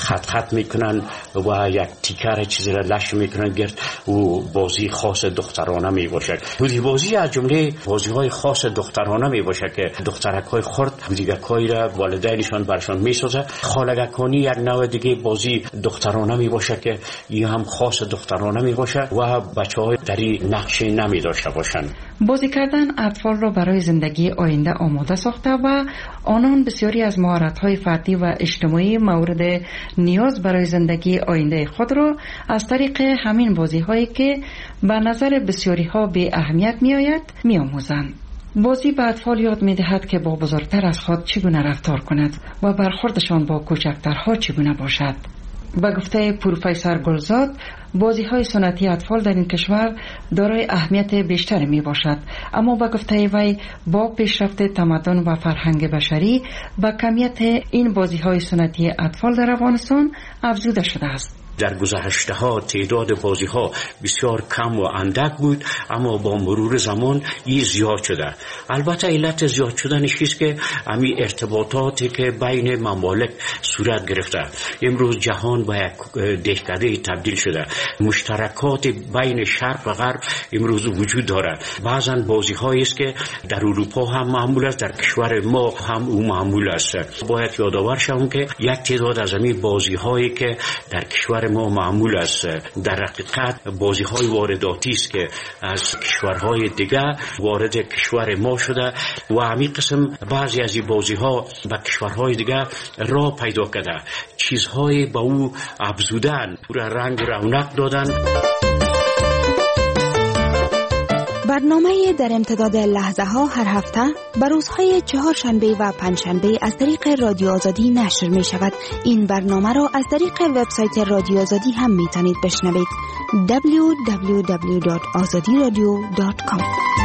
خط میکنن و یک تیکر چیزی را لش میکنن گرد و بازی خاص دخترانه می باشه. گودی بازی از جمله بازی‌های خاص دخترانه می باشه که دخترک‌های خرد گودیگک‌هایی را والدینشان برشان می‌سازه. خالگکانی یک نوع دیگه بازی دخترانه می باشه که این هم خاص دخترانه می باشه و بچه‌های دری نقش نمی داشته باشن. بازی کردن اطفال را برای زندگی آینده آماده ساخته و آنان بسیاری از مهارت‌های فردی و اجتماعی مورد نیاز برای زندگی آینده خود را از طریق همین بازی‌هایی که به نظر بسیاری‌ها به اهمیت می‌آید می‌آموزند. بازی به اطفال یاد می‌دهد که با بزرگتر از خود چگونه رفتار کند و برخوردشان با کوچکترها چگونه باشد. به گفته پروفسور گلزاد، بازی‌های سنتی اطفال در این کشور دارای اهمیت بیشتری می باشد، اما به گفته وی با پیشرفت تمدن و فرهنگ بشری به کمیت این بازی‌های سنتی اطفال در افغانستان افزوده شده است. در گذشته ها تعداد بازی ها بسیار کم و اندک بود، اما با مرور زمان این زیاد شده. البته علت زیاد شدنش است که همین ارتباطاتی که بین ممالک صورت گرفته. امروز جهان به یک دهکده تبدیل شده. مشترکات بین شرق و غرب امروز وجود داره. بعضا بازی هایی است که در اروپا هم معمول است، در کشور ما هم او معمول است. باید یادآور شوم که یک تعداد از همین بازی هایی که در کشور ما معمول است در حقیقت بازی های وارداتی است که از کشورهای دیگه وارد کشور ما شده و همین قسم بعضی از این بازی ها به کشورهای دیگه راه پیدا کرده، چیزهای به او افزودن، او را رنگ و رونق دادن. برنامه در امتداد لحظه ها هر هفته بر روزهای چهارشنبه و پنجشنبه از طریق رادیو آزادی نشر می شود. این برنامه را از طریق وبسایت رادیو آزادی هم می توانید بشنوید. www.azadiradio.com.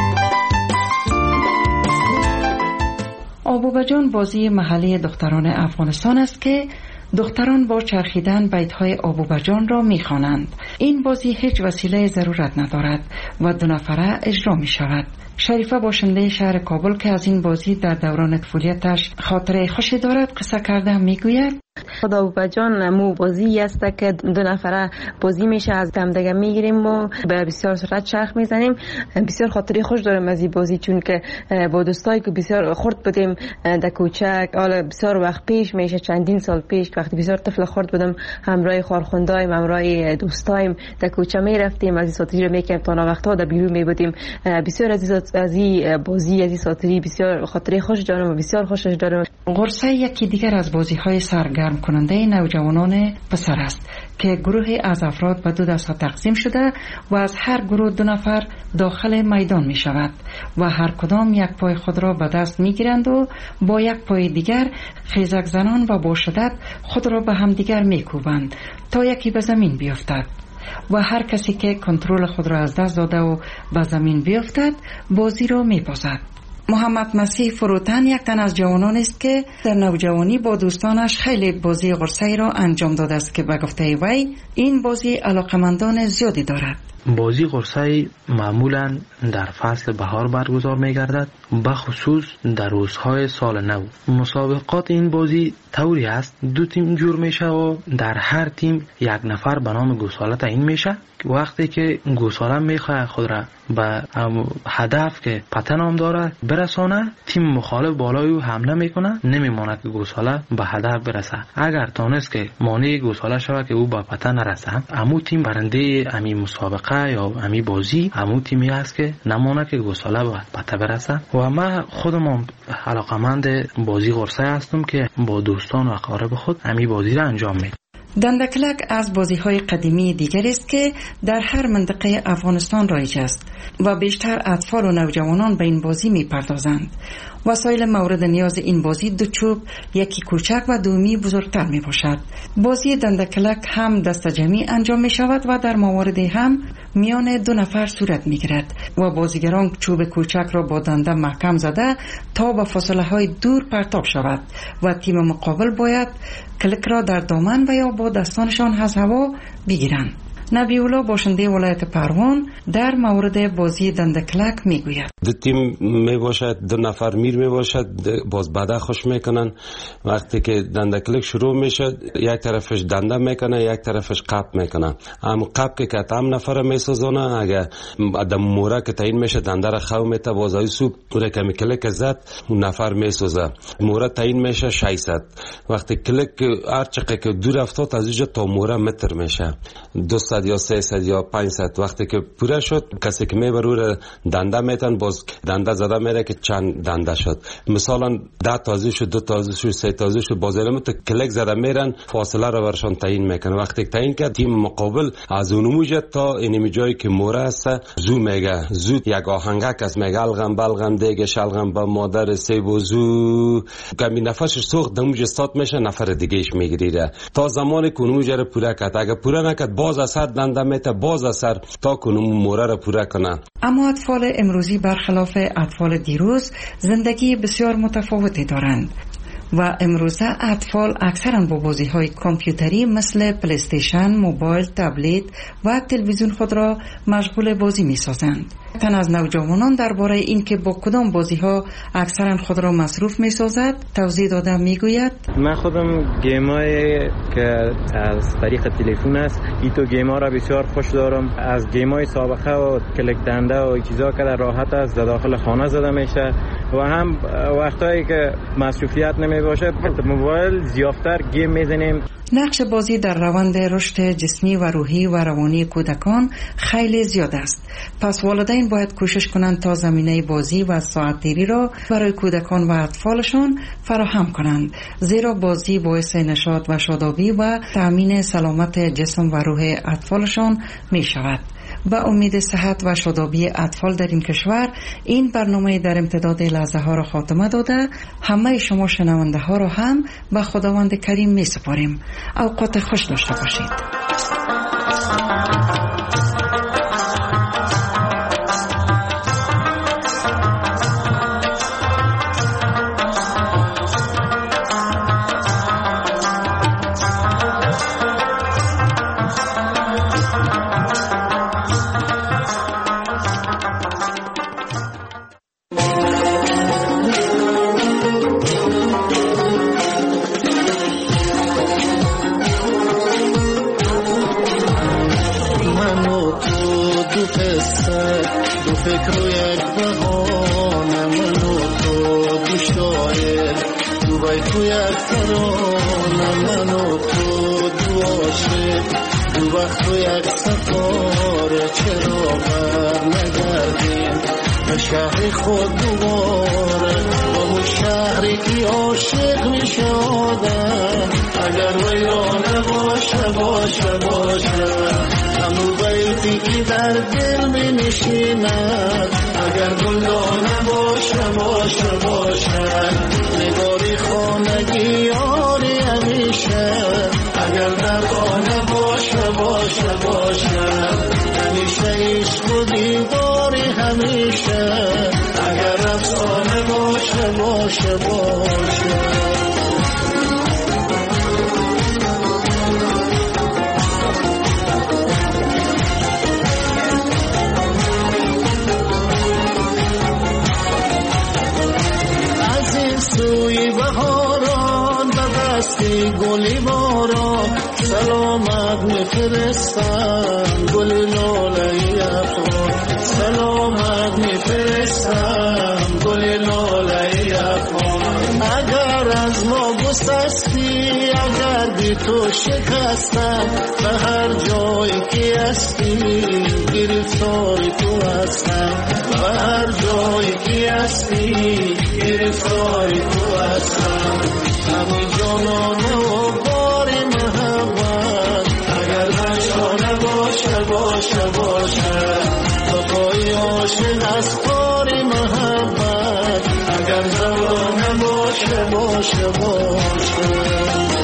آبوبجان بازی محلی دختران افغانستان است که دختران با چرخیدن بیت‌های آبوبجان را می‌خوانند. این بازی هیچ وسیله ضرورت ندارد و دو نفره اجرا می‌شود. شریفه باشنده شهر کابل که از این بازی در دوران طفولیتش خاطره خوشی دارد قصه کرده میگوید: خدا آبوبجان مو بازی است که دو نفره بازی میشه، از هم دیگه میگیریم و به بسیار سرعت چرخ میزنیم. بسیار خاطره خوش دارم از این بازی، چون که با دوستایی که بسیار خرد بودیم در کوچک، حالا بسیار وقت پیش میشه، چندین سال پیش وقتی بسیار طفل خرد بودم، همراه خالخوندایم، همراه دوستایم در کوچه میرفتیم، از این ساتری رو میکردیم تا وقتها در بیرون میبودیم. بسیار از این بازی، از این ساتری بسیار خاطره خوش دارم و بسیار خوشش دارم. قرصه یکی دیگر از بازی‌های سرگرم کننده نوجوانان پسر است که گروهی از افراد به دو دسته تقسیم شده و از هر گروه دو نفر داخل میدان می شود و هر کدام یک پای خود را به دست می گیرند و با یک پای دیگر خیزک زنان و با شدت خود را به هم دیگر می کوبند تا یکی به زمین بیفتد و هر کسی که کنترل خود را از دست داده و به زمین بیفتد بازی را می بازد. محمد مسیح فروتن یک تن از جوانان است که در نوجوانی با دوستانش خیلی بازی قرصه‌ای را انجام داده است که به گفته وی این بازی علاقمندان زیادی دارد. بازی قرصه معمولا در فصل بهار برگزار می‌گردد، بخصوص در روزهای سال نو. مسابقات این بازی طوری است 2 تیم جور میشه و در هر تیم 1 نفر به نام گوساله تعیین میشه. وقتی که گوساله میخواد خود را به هدف که پته نام داره برسانه، تیم مخالف بالای او حمله میکنه، نمیمونه که گوساله به هدف برسه. اگر تونست که مانع گوساله شوه که او به پته نرسه، همون تیم برنده همین مسابقه یا همین بازی همون تیمی است که نمونه که گوساله به پته برسه. و من خودم علاقمند بازی قرصه هستم که با دوستان و اقارب خود همین بازی را انجام میدم. دندکلک از بازی‌های قدیمی دیگری است که در هر منطقه افغانستان رایج است و بیشتر اطفال و نوجوانان به این بازی می‌پردازند. وسایل مورد نیاز این بازی 2 چوب، 1 کوچک و 2 بزرگتر می باشد. بازی دندکلک هم دست جمعی انجام می شود و در مواردی هم میان 2 نفر صورت می گیرد و بازیگران چوب کوچک را با دنده محکم زده تا به فاصله های دور پرتاب شود و تیم مقابل باید کلک را در دامن و یا با دستانشان از هوا بگیرند. نبیولا باشنده ولایت پروان در مورد بازی دندکلک میگوید: 2 تیم می باشد، 2 نفر میر می باشد، باز بده خوش میکنن. وقتی که دندکلک شروع میشه، 1 طرفش دنده میکنه، 1 طرفش قپ میکنه. هم قپ که هم نفر میسازونه، اگه ادم موره که تعیین میشه دنده را خو میته، بازای سوپ اون که کلک زد اون نفر میسازه. موره تعیین میشه 600. وقتی کلک هر چقدر که دور افتاد از اینجا تا موره متر میشه، 200 یا 300 یا 500. وقتی که پوره شد کسی که میبره دنده میتن، باز دنده زده میره که چند دنده شد. مثلا 10 تازه شد، 2 تازه شد، 3 تازه شد، باز علامت کلک زده میرن، فاصله رو برشان تعیین میکنه. وقتی تعیین کرد تیم مقابل از اونموجه تا اینمی جایی که موره است زو میگه، زو یک آهنگک است میگه الغم بلغم دیگه شلغم با مادر سیب و زو. کمی نفسش سوخت دموج استاد میشه، نفر دیگهش میگیره تا زمانی که اونموجه رو پوره کرد. اگه پوره نکرد باز اثر دنده میته، باز اثر تا کنم موره رو پوره کنه. اما اطفال امروزی برخلاف اطفال دیروز زندگی بسیار متفاوتی دارند و امروزه اطفال اکثرا با بازی‌های کامپیوتری مثل پلی‌استیشن، موبایل، تبلت و تلویزیون خود را مشغول بازی می‌سازند. تن از نوجوانان درباره اینکه با کدام بازی‌ها اکثرا خود را مصروف می‌سازد توضیح داده می‌گوید: من خودم گیم‌های که از طریق تلفن است، این تو گیم‌ها را بسیار خوش دارم. از گیم‌های سابقه و کلیک دنده و چیزا که در راحت است در داخل خانه زده میشه و هم وقتایی که مصروفیت نمیباشه موبایل زیادتر گیم میزنیم. نقش بازی در روند رشد جسمی و روحی و روانی کودکان خیلی زیاد است. پس والدین باید کوشش کنند تا زمینه بازی و ساعتگیری را برای کودکان و اطفالشان فراهم کنند، زیرا بازی باعث نشاط و شادابی و تأمین سلامت جسم و روح اطفالشان می شود. با امید صحت و شادابی اطفال در این کشور این برنامه در امتداد لحظه ها را خاتمه داده همه شما شنونده ها را هم به خداوند کریم می سپاریم. اوقات خوش داشته باشید. شهر خود دوباره با اون شهری که عاشق می شدم، اگر ویرانه باشه همون بیتی که در دل می نشیند، اگر گلدانه باشه نگاری خانگی یاری همیشه، اگر در خانه باشه همیشه عشق و دیداری همیشه، اگر افسانه باشه میفرستم گل لاله افغان، سلامت میفرستم گل لاله افغان. اگر از ما گسستی، اگر بی تو شکستم، به هر جایی که هستی گرفتار تو هستم، به هر جایی که هستی گرفتار تو هستم. همین جانانه و بار محبت، اگر نشانه باشه باشه باشه، وفای عاشق از کار محبت، اگر زبانه باشه باشه باشه.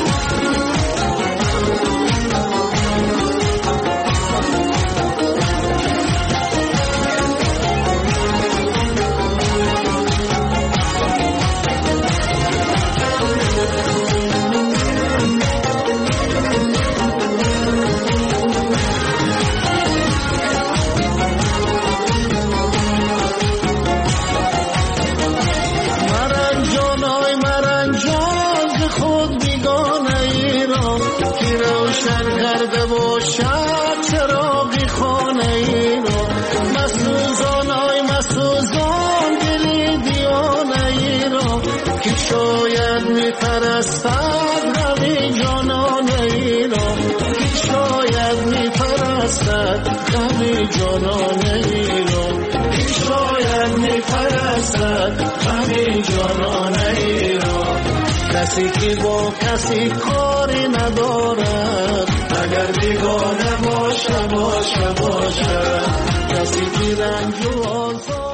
شاید میپرستد غم جانانه ای را، شاید میپرستد غم جانانه ای را، شاید میپرستد غم جانانه ای را. کسی که با کسی کاری ندارد، اگر بیگانه باشه باشه باشه، کسی که رنج و آزار